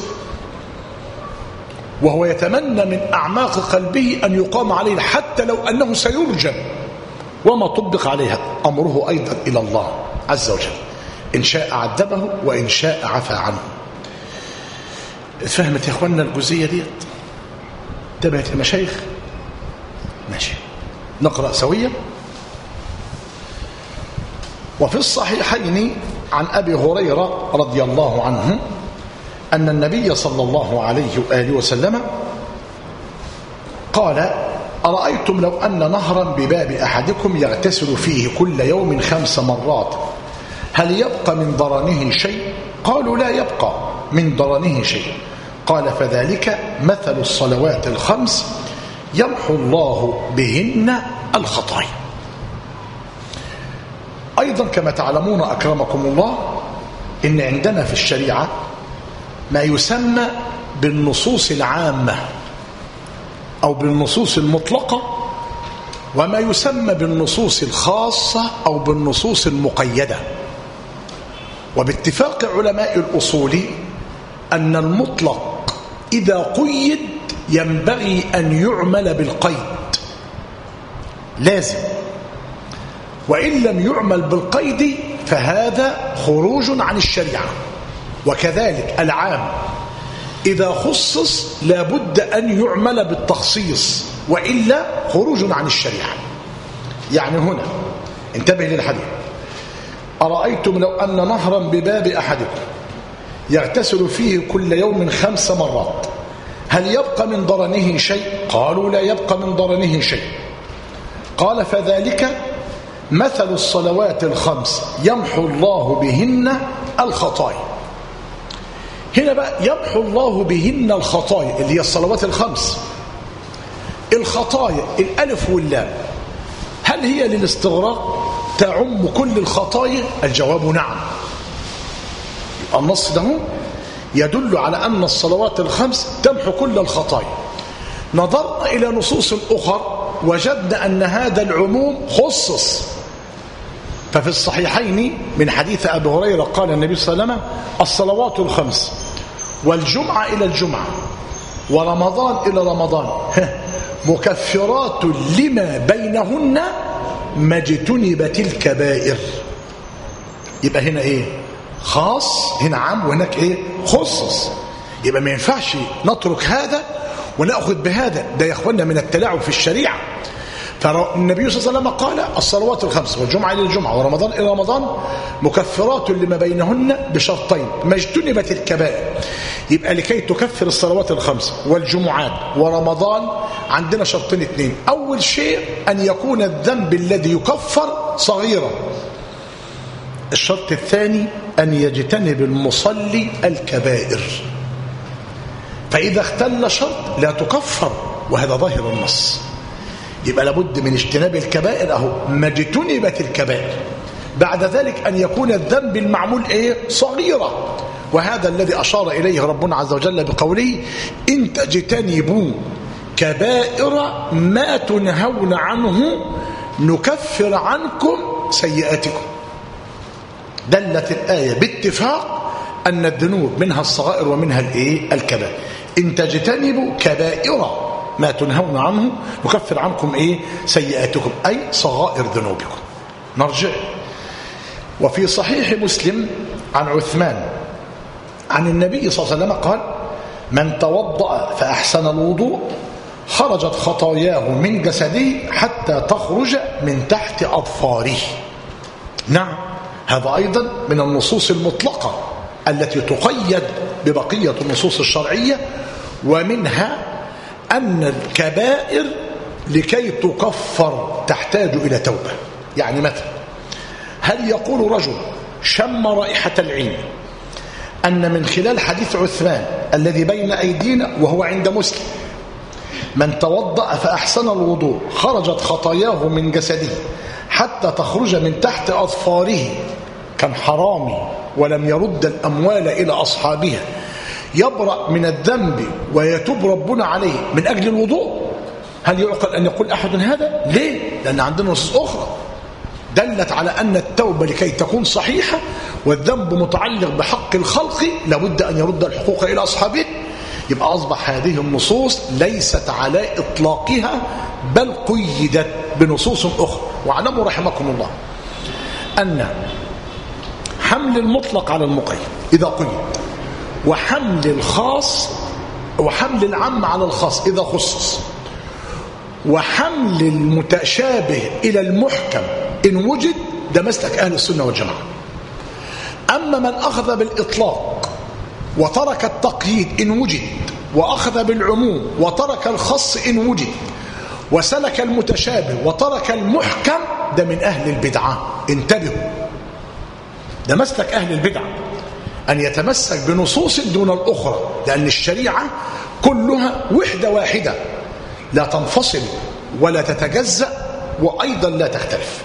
وهو يتمنى من أعماق قلبه أن يقام عليه حتى لو أنه سيرجم، وما طبق عليها أمره أيضا إلى الله عز وجل، إن شاء عذبه وإن شاء عفى عنه. فهمت يا إخواننا الجزئية ديت؟ انتبهت المشايخ؟ ماشي، نقرأ سويا. وفي الصحيحين عن أبي هريرة رضي الله عنه أن النبي صلى الله عليه وآله وسلم قال: أرأيتم لو أن نهرا بباب أحدكم يغتسل فيه كل يوم خمس مرات هل يبقى من ضرنه شيء؟ قالوا: لا يبقى من ضرنه شيء. قال: فذلك مثل الصلوات الخمس يمحو الله بهن الخطايا. أيضا كما تعلمون أكرمكم الله إن عندنا في الشريعة ما يسمى بالنصوص العامة أو بالنصوص المطلقة، وما يسمى بالنصوص الخاصة أو بالنصوص المقيدة. وباتفاق علماء الأصول أن المطلق إذا قيد ينبغي أن يعمل بالقيد، لازم، وإن لم يعمل بالقيد فهذا خروج عن الشريعة. وكذلك العام إذا خصص لابد أن يعمل بالتخصيص، وإلا خروج عن الشريعة. يعني هنا انتبه للحديث: أرأيتم لو أن نهرا بباب أحدكم يغتسل فيه كل يوم خمس مرات هل يبقى من ضرنه شيء؟ قالوا: لا يبقى من ضرنه شيء. قال: فذلك مثل الصلوات الخمس يمحو الله بهن الخطايا. هنا بقى يمحو الله بهن الخطايا اللي هي الصلوات الخمس. الخطايا الألف واللام هل هي للاستغراق تعم كل الخطايا؟ الجواب نعم. النص ده يدل على أن الصلوات الخمس تمحو كل الخطايا. نظرنا إلى نصوص أخرى وجدنا أن هذا العموم خصص. ففي الصحيحين من حديث أبي هريرة قال النبي صلى الله عليه وسلم: الصلوات الخمس والجمعة إلى الجمعة ورمضان إلى رمضان مكفرات لما بينهن ما اجتنبت الكبائر. يبقى هنا إيه؟ خاص، هنا عام وهناك إيه؟ خصص. يبقى ما ينفعش نترك هذا ونأخذ بهذا، ده يا أخوانا من التلاعب في الشريعة. فالنبي صلى الله عليه وسلم قال: الصلوات الخمس والجمعة إلى الجمعة ورمضان إلى رمضان مكفرات لما بينهن بشرطين ما اجتنبت الكبائر. يبقى لكي تكفر الصلوات الخمس والجمعات ورمضان عندنا شرطين اثنين: أول شيء أن يكون الذنب الذي يكفر صغيرا. الشرط الثاني أن يجتنب المصلي الكبائر. فإذا اختل شرط لا تكفر، وهذا ظاهر النص. يبقى لابد من اجتناب الكبائر، أهو ما اجتنبت الكبائر. بعد ذلك أن يكون الذنب المعمول إيه؟ صغيرة، وهذا الذي أشار إليه ربنا عز وجل بقوله: إن تجتنبوا كبائر ما تنهون عنه نكفر عنكم سيئاتكم. دلت الآية باتفاق أن الذنوب منها الصغائر ومنها الإيه؟ الكبائر. إن تجتنبوا كبائر ما تنهون عنه نكفر عنكم إيه؟ سيئاتكم، أي صغائر ذنوبكم. نرجع. وفي صحيح مسلم عن عثمان عن النبي صلى الله عليه وسلم قال: من توضأ فأحسن الوضوء خرجت خطاياه من جسده حتى تخرج من تحت أظفاره. نعم، هذا أيضا من النصوص المطلقة التي تقيد ببقية النصوص الشرعية. ومنها أن الكبائر لكي تكفر تحتاج إلى توبة. يعني مثلا هل يقول رجل شم رائحة العين أن من خلال حديث عثمان الذي بين أيدينا وهو عند مسلم: من توضأ فأحسن الوضوء خرجت خطاياه من جسده حتى تخرج من تحت أظفاره، كان حرامي ولم يرد الأموال إلى أصحابها، يبرأ من الذنب ويتوب ربنا عليه من أجل الوضوء؟ هل يعقل أن يقول أحد هذا؟ ليه؟ لأن عندنا نصوص أخرى دلت على أن التوبة لكي تكون صحيحة والذنب متعلق بحق الخلق لابد أن يرد الحقوق إلى أصحابه. يبقى أصبح هذه النصوص ليست على إطلاقها بل قيدت بنصوص أخرى. واعلموا رحمكم الله أن حمل المطلق على المقيد إذا قيد، وحمل الخاص وحمل العام على الخاص إذا خصص، وحمل المتشابه إلى المحكم إن وجد، ده مسلك أهل السنة والجماعة. أما من أخذ بالإطلاق وترك التقييد إن وجد، وأخذ بالعموم وترك الخص إن وجد، وسلك المتشابه وترك المحكم، ده من أهل البدعة. انتبهوا، ده مسلك أهل البدعة، أن يتمسك بنصوص دون الأخرى، لأن الشريعة كلها وحدة واحدة لا تنفصل ولا تتجزأ وأيضا لا تختلف.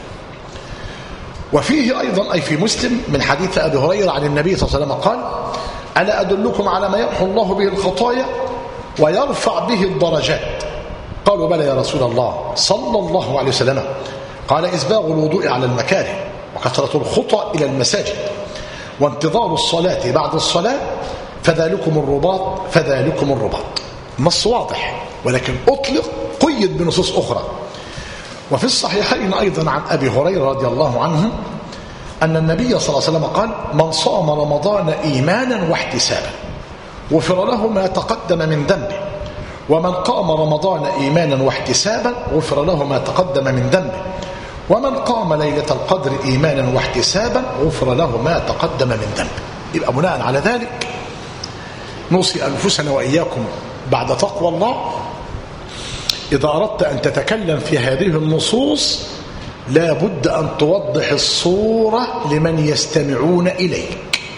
وفيه أيضا أي في مسلم من حديث أبي هريرة عن النبي صلى الله عليه وسلم قال: ألا أدلكم على ما يمحو الله به الخطايا ويرفع به الدرجات؟ قالوا: بلى يا رسول الله، صلى الله عليه وسلم. قال: إسباغ الوضوء على المكاره، وكثرة الخطى إلى المساجد، وانتظار الصلاة بعد الصلاة، فذلكم الرباط فذلكم الرباط. نص واضح، ولكن أطلق قيد بنصوص أخرى. وفي الصحيحين أيضا عن أبي هريرة رضي الله عنه أن النبي صلى الله عليه وسلم قال: من صام رمضان إيمانا واحتسابا غفر له ما تقدم من ذنبه، ومن قام رمضان إيمانا واحتسابا غفر له ما تقدم من ذنبه، ومن قام ليلة القدر إيمانا واحتسابا غفر له ما تقدم من ذنبه. يبقى بناء على ذلك نوصي أنفسنا وإياكم بعد تقوى الله، إذا أردت أن تتكلم في هذه النصوص لا بد أن توضح الصورة لمن يستمعون إليك.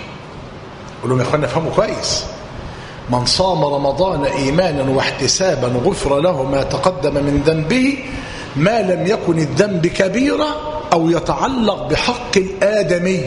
قل لهم يا أخوانا افهموا كويس: من صام رمضان إيمانا واحتسابا غفر له ما تقدم من ذنبه، ما لم يكن الذنب كبيرة أو يتعلق بحق الآدمي.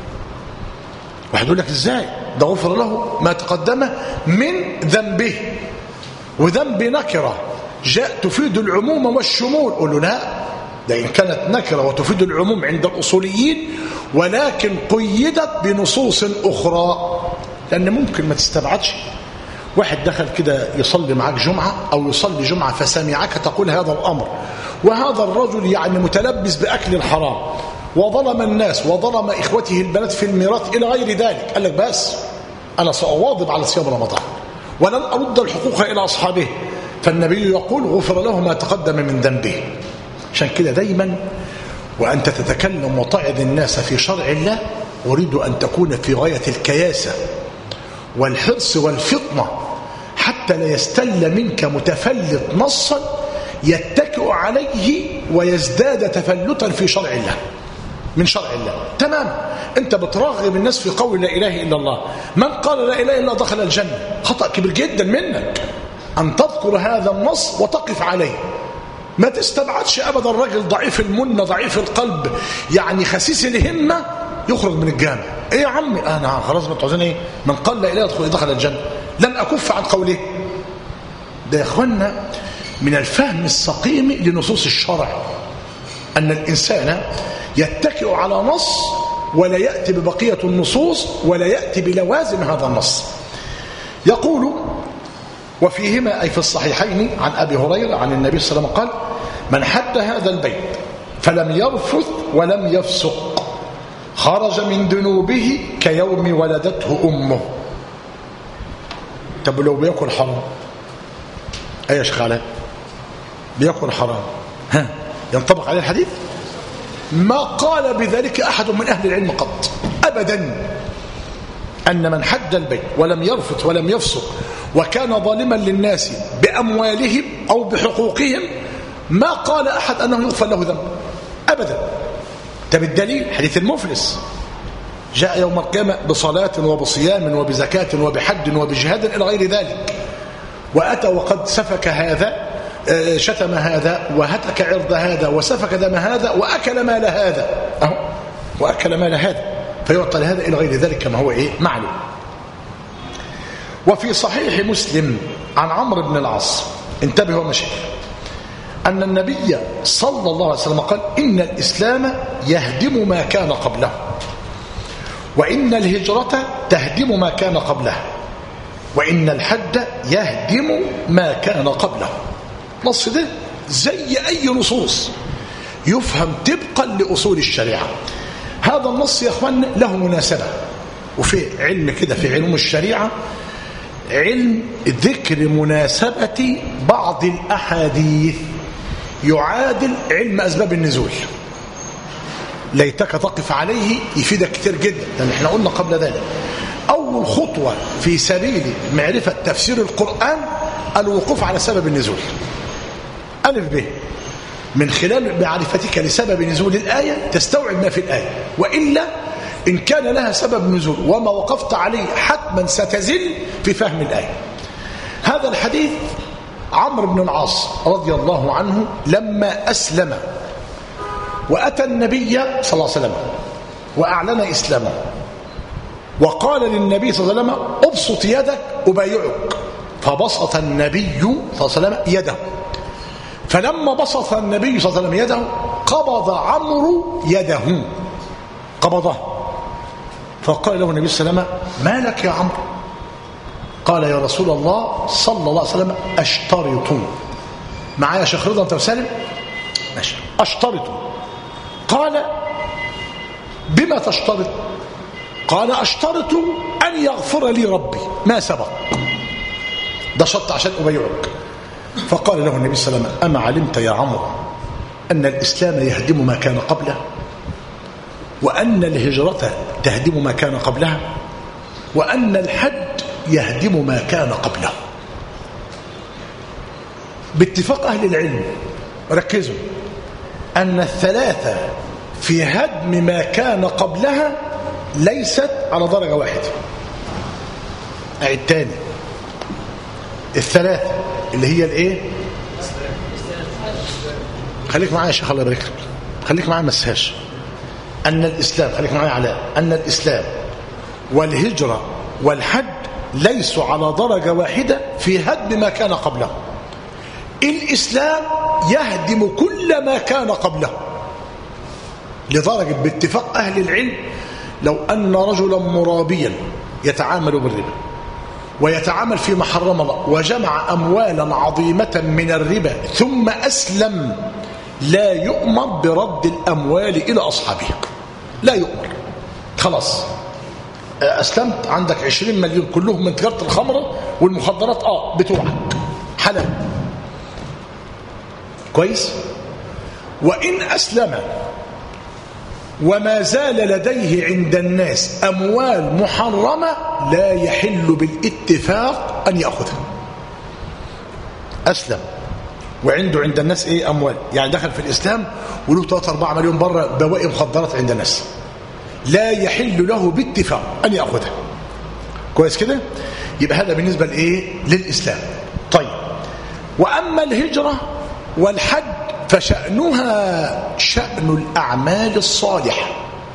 واحد يقول لك إزاي ده غفر له ما تقدم من ذنبه، وذنب نكرة جاء تفيد العموم والشمول. قل له لا، ده إن كانت نكرة وتفيد العموم عند الأصوليين، ولكن قيدت بنصوص أخرى، لأن ممكن ما تستبعدش واحد دخل كده يصلي معك جمعة أو يصلي جمعة فسمعك تقول هذا الأمر، وهذا الرجل يعني متلبس بأكل الحرام وظلم الناس وظلم إخوته البنات في الميراث إلى غير ذلك، قال لك بس أنا سأواظب على صيام رمضان ولن أرد الحقوق إلى أصحابه، فالنبي يقول غفر له ما تقدم من ذنبه. عشان كده دايما وأنت تتكلم وتعظ الناس في شرع الله، أريد أن تكون في غاية الكياسة والحرص والفطنة، حتى لا يستل منك متفلت نصا يتكئ عليه ويزداد تفلتا في شرع الله من شرع الله. تمام، انت بترغب الناس في قول لا اله الا الله، من قال لا اله الا الله دخل الجنه. خطأ كبير جدا منك ان تذكر هذا النص وتقف عليه. ما تستبعدش ابدا الراجل ضعيف المنة ضعيف القلب يعني خسيس الهمه يخرج من الجامع. ايه يا عمي انا خلاص بتعوزين ايه؟ من قال لا اله الا الله دخل الجنه، لن اكف عن قوله. ده يا اخوانا من الفهم السقيم لنصوص الشرع، ان الانسان يتكئ على نص ولا يأتي ببقية النصوص ولا يأتي بلوازم هذا النص. يقول: وفيهما أي في الصحيحين عن أبي هريرة عن النبي صلى الله عليه وسلم قال: من حد هذا البيت فلم يرفث ولم يفسق خرج من ذنوبه كيوم ولدته أمه. طب لو بيأكل حرام، أي يا شيخ علاء بيأكل حرام، ها ينطبق عليه الحديث؟ ما قال بذلك أحد من أهل العلم قط أبدا، أن من حج البيت ولم يرفث ولم يفسق وكان ظالما للناس بأموالهم أو بحقوقهم، ما قال أحد أنه يغفر له ذنب أبدا. طب الدليل حديث المفلس: جاء يوم القيامة بصلاة وبصيام وبزكاة وبحج وبجهاد إلى غير ذلك، وأتى وقد سفك هذا شتم هذا وهتك عرض هذا وسفك دم هذا وأكل مال هذا، أهو وأكل مال هذا، فيعطى لهذا إلى غير ذلك كما هو إيه معلوم. وفي صحيح مسلم عن عمرو بن العاص، انتبهوا مشايخ، أن النبي صلى الله عليه وسلم قال: إن الإسلام يهدم ما كان قبله، وإن الهجرة تهدم ما كان قبله، وإن الحج يهدم ما كان قبله. نص ده زي أي نصوص يفهم طبقا لأصول الشريعة. هذا النص يا أخوان له مناسبة، وفي علم كده في علم الشريعة علم ذكر مناسبة بعض الأحاديث يعادل علم أسباب النزول. ليتك تقف عليه، يفيدك كتير جدا، لأن احنا قلنا قبل ذلك أول خطوة في سبيل معرفة تفسير القرآن الوقوف على سبب النزول. ألف ب من خلال معرفتك لسبب نزول الآية تستوعب ما في الآية، وإلا إن كان لها سبب نزول وما وقفت عليه حتما ستزل في فهم الآية. هذا الحديث عمرو بن العاص رضي الله عنه لما أسلم وأتى النبي صلى الله عليه وسلم وأعلن إسلامه، وقال للنبي صلى الله عليه وسلم ابسط يدك أبايعك، فبسط النبي صلى الله عليه وسلم يده. فلما بسط النبي صلى الله عليه وسلم يده قبض عمرو يده، قبضه، فقال له النبي صلى الله عليه وسلم ما لك يا عمرو؟ قال يا رسول الله صلى الله عليه وسلم أشترط. معايا شيخ رضا أنت وسالم؟ ماشي. أشترط. قال بما تشترط؟ قال أشترط أن يغفر لي ربي ما سبق. ده شرط عشان أبايعك. فقال له النبي صلى الله عليه وسلم أما علمت يا عمرو أن الإسلام يهدم ما كان قبله، وأن الهجرة تهدم ما كان قبلها، وأن الحج يهدم ما كان قبله. باتفاق أهل العلم ركزوا أن الثلاثة في هدم ما كان قبلها ليست على درجة واحدة. أعيد تاني، الثلاثة اللي هي الايه؟ خليك معايا يا شيخ الله يبارك لك، خليك معايا ما تنساش أن الإسلام، خليك معايا علاء، أن الإسلام والهجرة والحج ليسوا على درجة واحدة في هدم ما كان قبله. الإسلام يهدم كل ما كان قبله، لدرجة باتفاق أهل العلم لو أن رجلا مرابيا يتعامل بالربا ويتعامل في محرم الله وجمع أموالا عظيمة من الربا ثم أسلم لا يؤمر برد الأموال إلى أصحابها، لا يؤمر. خلاص أسلمت، عندك عشرين مليون كلهم من تجارة الخمرة والمخدرات آه بتوعك حلال كويس. وإن أسلم وما زال لديه عند الناس أموال محرمة لا يحل بالاتفاق أن يأخذها. أسلم وعنده عند الناس إيه أموال، يعني دخل في الإسلام وله ثلاثة أربعة مليون بره بواقي مخدرات عند الناس، لا يحل له باتفاق أن يأخذها. كويس كده؟ يبقى هذا بالنسبة لإيه؟ للإسلام. طيب، وأما الهجرة والحج فشأنها شأن الأعمال الصالحة.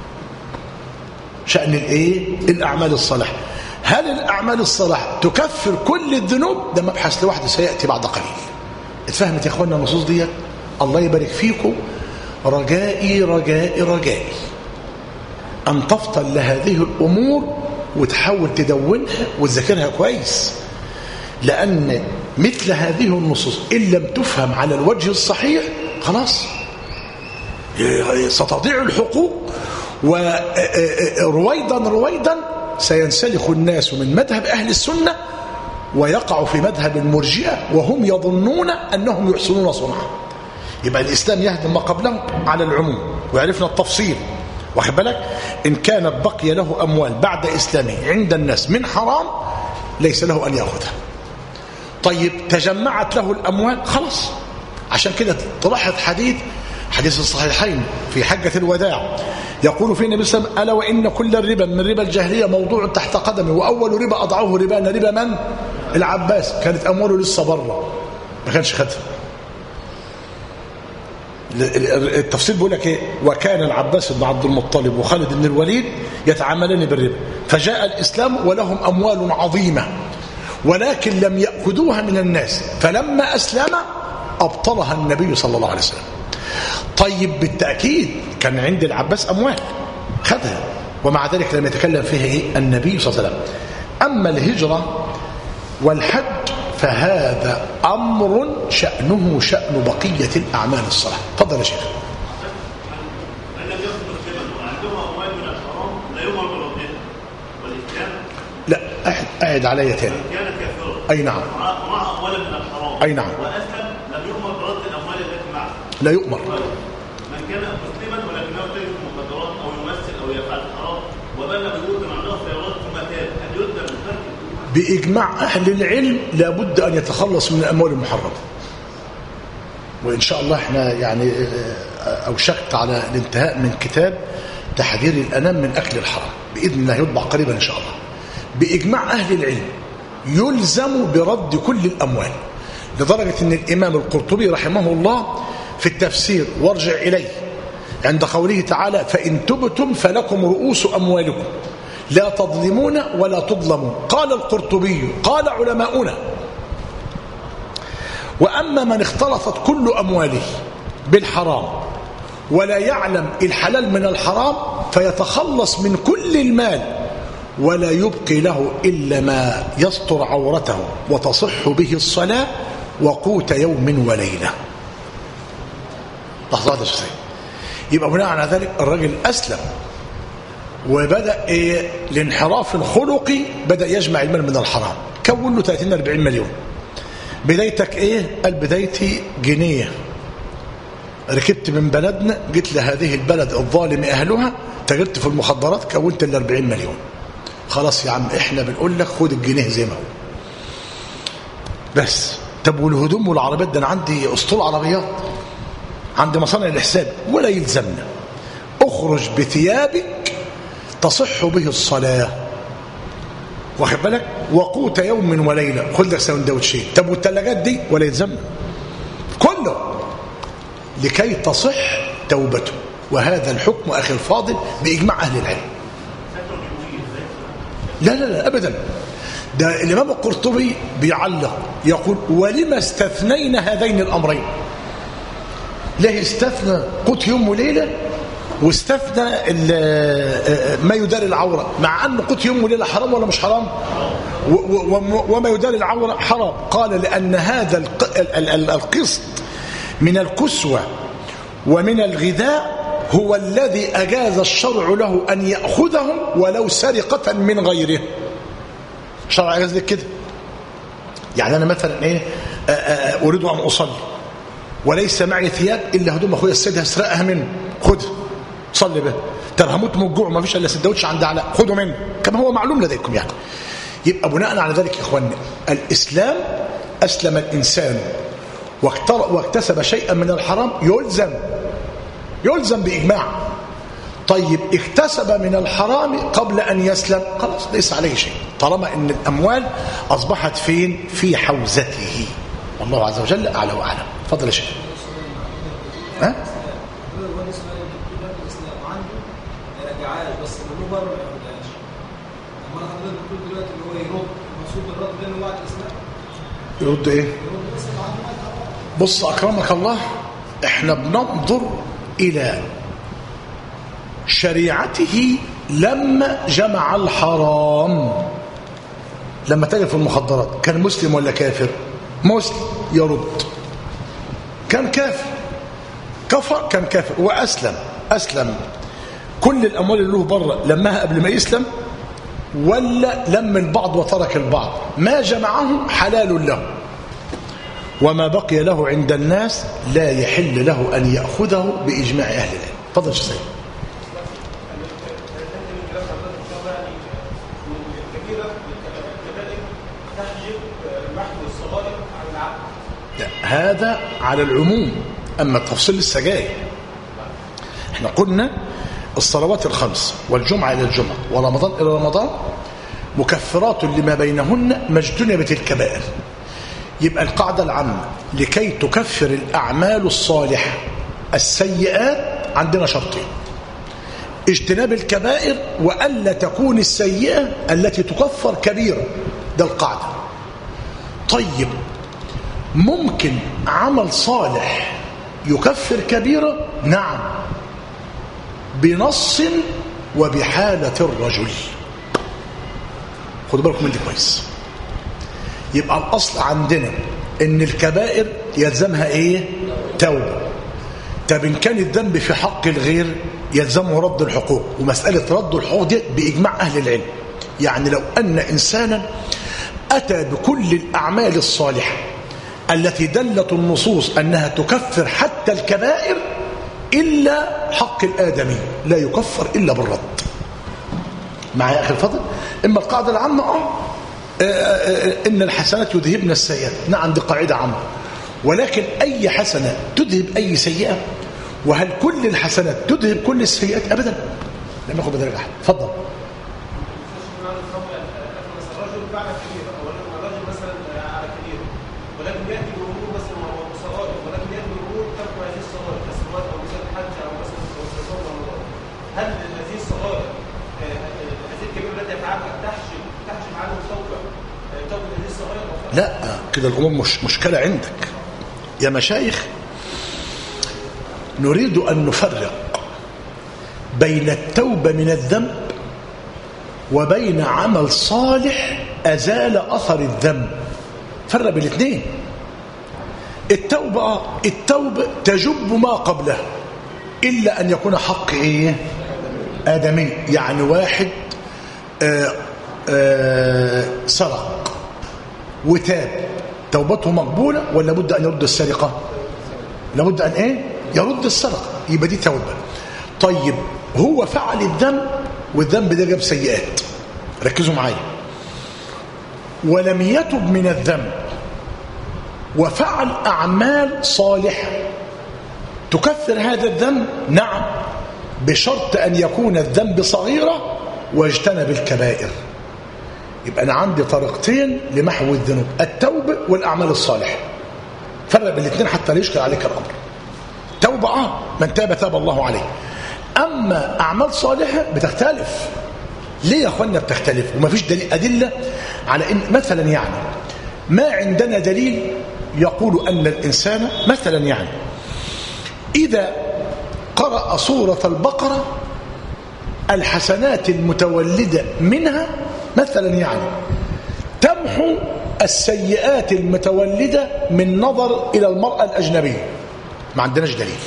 شأن الإيه؟ الأعمال الصالحة. هل الأعمال الصالحة تكفر كل الذنوب؟ ده مبحث لوحده سيأتي بعد قليل. اتفهمت يا اخوانا النصوص ديت؟ الله يبارك فيكم. رجائي رجائي رجائي أن تفطن لهذه الأمور وتحاول تدونها وتذاكرها كويس، لأن مثل هذه النصوص إن لم تفهم على الوجه الصحيح خلاص ستضيع الحقوق، ورويدا رويدا سينسلخ الناس من مذهب أهل السنة ويقع في مذهب المرجئة وهم يظنون أنهم يحسنون صنعا. يبقى الإسلام يهدم ما قبله على العموم، وعرفنا التفصيل واخد بالك. إن كانت بقي له أموال بعد إسلامه عند الناس من حرام ليس له أن يأخذها. طيب تجمعت له الأموال خلاص. عشان كده تلاحظ حديث حديث الصحيحين في حجة الوداع يقول فيه النبي صلى الله عليه وسلم ألا وإن كل الربا من ربا الجاهلية موضوع تحت قدمه، وأول ربا أضعه ربانا ربا من؟ العباس. كانت أمواله لسه بره ما كانش خدها. التفسير بيقول لك ايه؟ وكان العباس بن عبد المطلب وخالد بن الوليد يتعاملان بالربا، فجاء الإسلام ولهم أموال عظيمة ولكن لم يأخذوها من الناس، فلما أسلم أبطلها النبي صلى الله عليه وسلم. طيب بالتأكيد كان عند العباس أموال خدها، ومع ذلك لم يتكلم فيها إيه؟ النبي صلى الله عليه وسلم. أما الهجرة والحج فهذا أمر شأنه شأن بقية الأعمال الصالحة. تفضل يا شيخ. أعد علي تاني. كان كافرا أي نعم. ومع أموال من الحرام. أي نعم. وأسلم لم يؤمر برد الأموال التي معه. لا يؤمر. من كان مسلما ولكنه يتاجر في المخدرات أو يمثل أو يفعل الحرام وبنى بيوتا عندها سيارات ثم تاب هل يلزم بالترك؟ بإجماع أهل العلم لابد أن يتخلص من الأموال المحرمة. وإن شاء الله احنا يعني أوشكت على الانتهاء من كتاب تحذير الأنام من أكل الحرام بإذن الله، يطبع قريبا إن شاء الله. بإجماع أهل العلم يلزم برد كل الأموال، لدرجة أن الإمام القرطبي رحمه الله في التفسير وارجع إليه عند قوله تعالى فإن تبتم فلكم رؤوس أموالكم لا تظلمون ولا تظلمون. قال القرطبي قال علماؤنا وأما من اختلطت كل أمواله بالحرام ولا يعلم الحلال من الحرام فيتخلص من كل المال ولا يبقي له إلا ما يستر عورته وتصح به الصلاة وقوت يوم وليلة. لحظة هذا الشيء. يبقى بناء على ذلك الرجل أسلم وبدأ إيه الانحراف الخلقي، بدأ يجمع المال من الحرام، كون له ثلاثين أربعين مليون. بدايتك ايه؟ قال بدايتي جنيه، ركبت من بلدنا جيت لهذه البلد الظالم اهلها، تاجرت في المخدرات كونت ال أربعين مليون. خلاص يا عم احنا بنقول لك خد الجنيه زي ما هو بس. طب والهدوم والعربيات ده انا عندي اسطول عربيات، عندي مصانع الحساب، ولا يلزمنا. اخرج بثيابك تصح به الصلاه، واخد بالك، وقوت يوم وليله، خد لك سندوتشين. طب والثلاجات دي ولا يلزمنا، كله لكي تصح توبته. وهذا الحكم اخي الفاضل باجماع اهل العلم. لا لا لا ابدا. ده الامام القرطبي بيعلق يقول ولما استثنينا هذين الامرين؟ ليه استثنى قوت يوم وليله واستثنى ما يداري العورة، مع أن قوت يوم وليلة حرام ولا مش حرام؟ وما يداري العورة حرام. قال لأن هذا القسط من الكسوة ومن الغذاء هو الذي أجاز الشرع له أن يأخذه ولو سرقة من غيره. الشرع أجاز لك كده. يعني أنا مثلا إيه أريد أن أصلي وليس معي ثياب إلا هدوم أخويا السيد هسرقها منه، خذها صلي به. طب هموت من الجوع ما فيش الا سندوتش عند علاء، خدوا منه كما هو معلوم لديكم يعني. يبقى بناء على ذلك يا اخواننا الاسلام اسلم الانسان واكتسب شيئا من الحرام يلزم يلزم باجماع. طيب اكتسب من الحرام قبل ان يسلم خلاص ليس عليه شيء، طالما ان الاموال اصبحت فين؟ في حوزته. والله عز وجل اعلى واعلم. اتفضل يا شيخ. ها بس اللي بره ما ياخدهاش. اما انا حضرتك بتقول دلوقتي ان هو يرد، المقصود بالرد ده ان هو الاسلام يرد ايه؟ يرد بس بص اكرمك الله، احنا بننظر الى شريعته لما جمع الحرام. لما تاجر في المخدرات كان مسلم ولا كافر؟ مسلم، يرد. كان كافر كفر، كان كافر واسلم اسلم كل الأموال اللي له بره لماها قبل ما يسلم ولا لم البعض وترك البعض؟ ما جمعه حلال له، وما بقي له عند الناس لا يحل له أن يأخذه بإجماع أهل العلم. تفضل يا سيدي. هذا على العموم، أما التفصيل لسه جاي. احنا قلنا الصلوات الخمس والجمعة إلى الجمعة ورمضان إلى رمضان مكفرات لما بينهن ما اجتنبت الكبائر. يبقى القاعدة العامة لكي تكفر الأعمال الصالحة السيئات عندنا شرطين: اجتناب الكبائر وألا تكون السيئة التي تكفر كبيرة. ده القاعدة. طيب ممكن عمل صالح يكفر كبيرة؟ نعم، بنص وبحالة الرجل. خدوا بالكم من دي كويس. يبقى الأصل عندنا إن الكبائر يلزمها إيه؟ توبة. طب إن كان الذنب في حق الغير يلزمه رد الحقوق، ومسألة رد الحقوق دي بإجماع أهل العلم يعني لو أن إنسانا أتى بكل الأعمال الصالحة التي دلت النصوص أنها تكفر حتى الكبائر إلا حق الآدمي لا يكفر إلا بالرد. مع يا أخي الفضل، إما القاعدة العامة آه إن الحسنات يذهبن السيئات، نعم دي قاعدة عامة، ولكن أي حسنة تذهب أي سيئة؟ وهل كل الحسنات تذهب كل السيئات؟ أبدا، لم يأخذ بذلك أحد. تفضل. لا كده الأمور مش مشكلة عندك يا مشايخ. نريد أن نفرق بين التوبة من الذنب وبين عمل صالح أزال أثر الذنب. فرق بين الاثنين. التوبة التوبة تجب ما قبلها إلا أن يكون حق إيه؟ آدمي. يعني واحد آآ آآ سرق وتاب، توبته مقبولة ولا بد أن يرد السرقة؟ لابد أن إيه؟ يرد السرقة، يبقى دي توبة. طيب هو فعل الذنب والذنب ده جاب سيئات، ركزوا معايا، ولم يتب من الذنب وفعل أعمال صالحة تكفر هذا الذنب، نعم، بشرط أن يكون الذنب صغيرة واجتنب الكبائر. يبقى أنا عندي طريقتين لمحو الذنوب، التوبة والأعمال الصالحة. فرق بين الاثنين حتى لا يشكل عليك الأمر. توبة آه من تاب تاب الله عليه، أما أعمال صالحة بتختلف. ليه يا أخوانا بتختلف؟ وما فيش دليل أدلة على إن مثلا يعني ما عندنا دليل يقول أن الإنسان مثلا يعني إذا قرأ سورة البقرة الحسنات المتولدة منها مثلا يعني تمحو السيئات المتولدة من نظر إلى المرأة الأجنبية. ما عندناش دليل،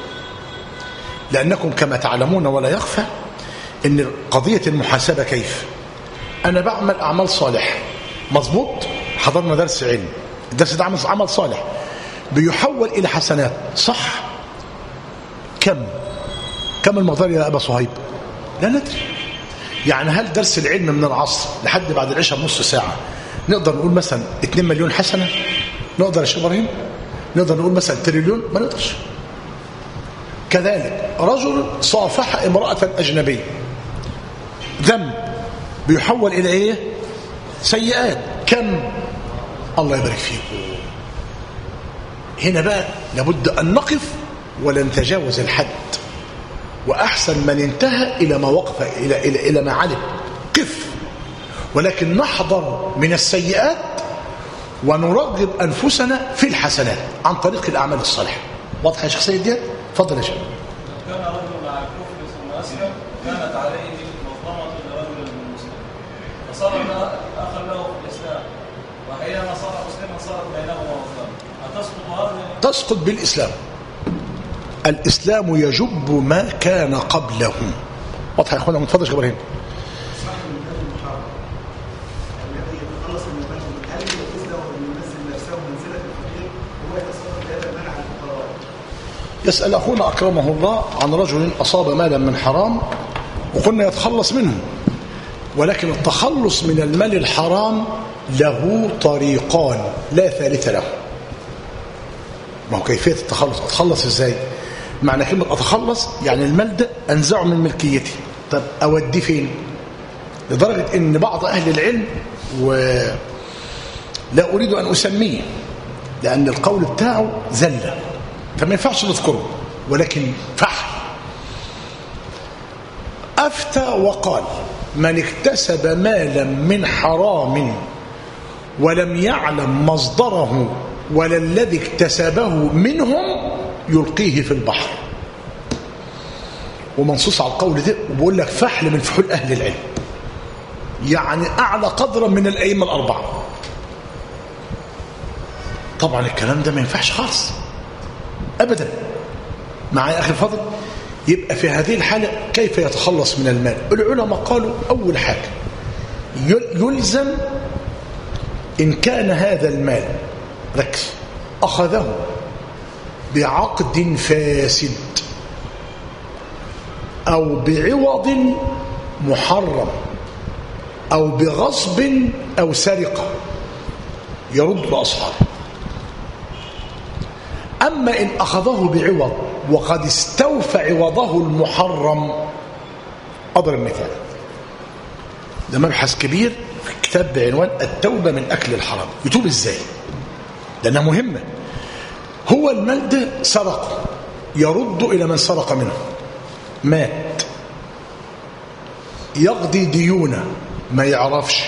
لأنكم كما تعلمون ولا يخفى أن قضية المحاسبة كيف؟ أنا بعمل أعمال صالحة مظبوط، حضرنا درس علم، الدرس ده عمل صالح بيحول إلى حسنات، صح؟ كم؟ كم المقدار يا أبا صهيب؟ لا ندري. يعني هل درس العلم من العصر لحد بعد العشاء بنص ساعة نقدر نقول مثلا اتنين مليون حسنة؟ نقدر يا شيخ إبراهيم؟ نقدر نقول مثلا تريليون؟ ما نقدرش. كذلك رجل صافح امرأة أجنبية، ذنب بيحول إلى إيه؟ سيئات. كم؟ الله يبارك فيكم. هنا بقى لابد أن نقف ولا نتجاوز الحد، وأحسن من انتهى إلى ما وقف إلى, إلى, إلى ما علم قف، ولكن نحضر من السيئات ونرغب أنفسنا في الحسنات عن طريق الأعمال الصالحة. واضح يا شيخ سيد ديت؟ فضل يا شيخ. كان رجل مع الكفر ثم أسلم كانت عليه مظلمة لرجل مسلم فصار أخا له في الإسلام، وحينما صار مسلما صارت بينهما مظلمة، أتسقط هذا؟ تسقط بالإسلام. الإسلام يجب ما كان قبله. واضح يا أخوانا؟ متفضل يا شيخ إبراهيم. يسأل أخونا أكرمه الله عن رجل أصاب مالا من حرام وقلنا يتخلص منه، ولكن التخلص من المال الحرام له طريقان لا ثالث له. ما هو كيفية التخلص؟ أتخلص إزاي؟ معنى كلمة أتخلص يعني المال ده أنزعه من ملكيتي. طب أوديه فين؟ لدرجة إن بعض أهل العلم، ولا أريد أن أسميه لأن القول بتاعه زلة فما ينفعش نذكره، ولكن فحل، أفتى وقال من اكتسب مالا من حرام ولم يعلم مصدره ولا الذي اكتسبه منهم يلقيه في البحر. ومنصوص على القول ده، وبقول لك فحل من فحول أهل العلم، يعني أعلى قدرا من الأئمة الأربعة. طبعا الكلام ده ما ينفعش خالص أبدا. معايا أخي الفضل؟ يبقى في هذه الحالة كيف يتخلص من المال؟ العلماء قالوا أول حاجة يلزم إن كان هذا المال ركز أخذه بعقد فاسد أو بعوض محرم أو بغصب أو سرقة يرد لأصحابه. أما إن أخذه بعوض وقد استوفى عوضه المحرم، أضرب مثال، ده مبحث كبير في كتاب بعنوان التوبة من أكل الحرام. يتوب إزاي؟ لأنها مهمة. هو المال ده سرق، يرد إلى من سرق منه، مات، يقضي ديونه ما يعرفش،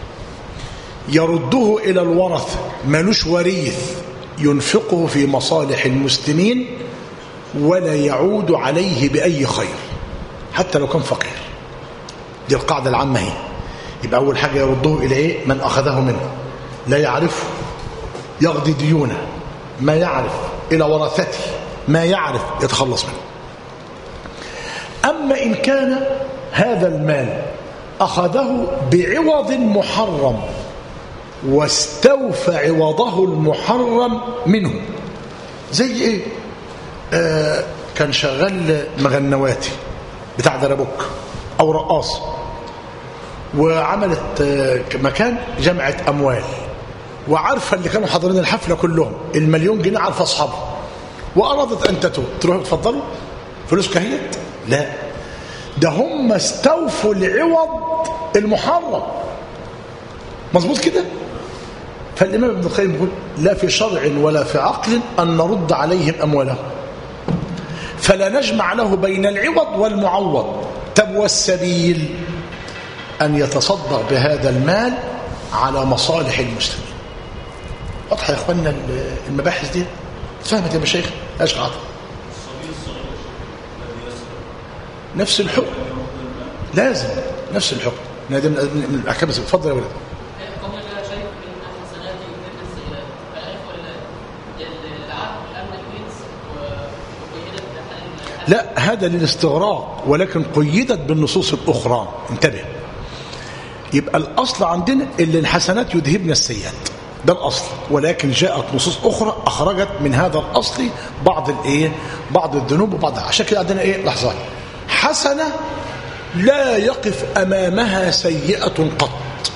يرده إلى الورثة مالوش وريث، ينفقه في مصالح المسلمين ولا يعود عليه بأي خير حتى لو كان فقير. دي القاعدة العامة هي. يبقى أول حاجة يرده إلى إيه؟ من أخذه منه لا يعرفه، يقضي ديونه ما يعرف، إلى ورثته ما يعرف، يتخلص منه. أما إن كان هذا المال أخذه بعوض محرم واستوفى عوضه المحرم منه، زي إيه؟ آه كان شغال مغنواتي بتاع دربوك أو رقاص، وعملت آه مكان جمعت أموال، وعارفة اللي كانوا حاضرين الحفلة كلهم المليون جنيه، عارفة أصحابه، وأرادت أن تتوب، تروحوا تفضلوا فلوس كهيت؟ لا، ده هم استوفوا العوض المحرم. مظبوط كده؟ فالإمام ابن القيم يقول لا في شرع ولا في عقل أن نرد عليهم أموالهم، فلا نجمع له بين العوض والمعوض. تبوى السبيل أن يتصدق بهذا المال على مصالح المسلمين. واضحة يا إخواننا المباحث دي؟ فهمت يا مشايخ؟ ايش قاعدة نفس الحكم، لازم نفس الحكم. نادي من الأحكام. اتفضل يا ولد. لا، هذا للاستغراق، ولكن قيدت بالنصوص الأخرى. انتبه، يبقى الأصل عندنا اللي الحسنات يذهبن السيئات، ده الأصل، ولكن جاءت نصوص أخرى أخرجت من هذا الأصل بعض الإيه؟ بعض الذنوب وبعض. عشان كده عندنا إيه؟ لحظة، حسنة لا يقف أمامها سيئة قط،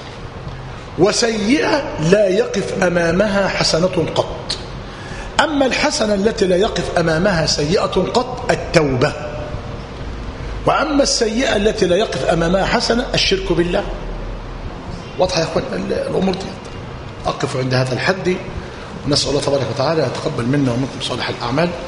وسيئة لا يقف أمامها حسنة قط. أما الحسنة التي لا يقف أمامها سيئة قط التوبة، وأما السيئة التي لا يقف أمامها حسنة الشرك بالله. واضحة يا أخوان الأمور دي؟ أقف عند هذا الحد، ونسأل الله تبارك وتعالى يتقبل منا ومنكم صالح الأعمال.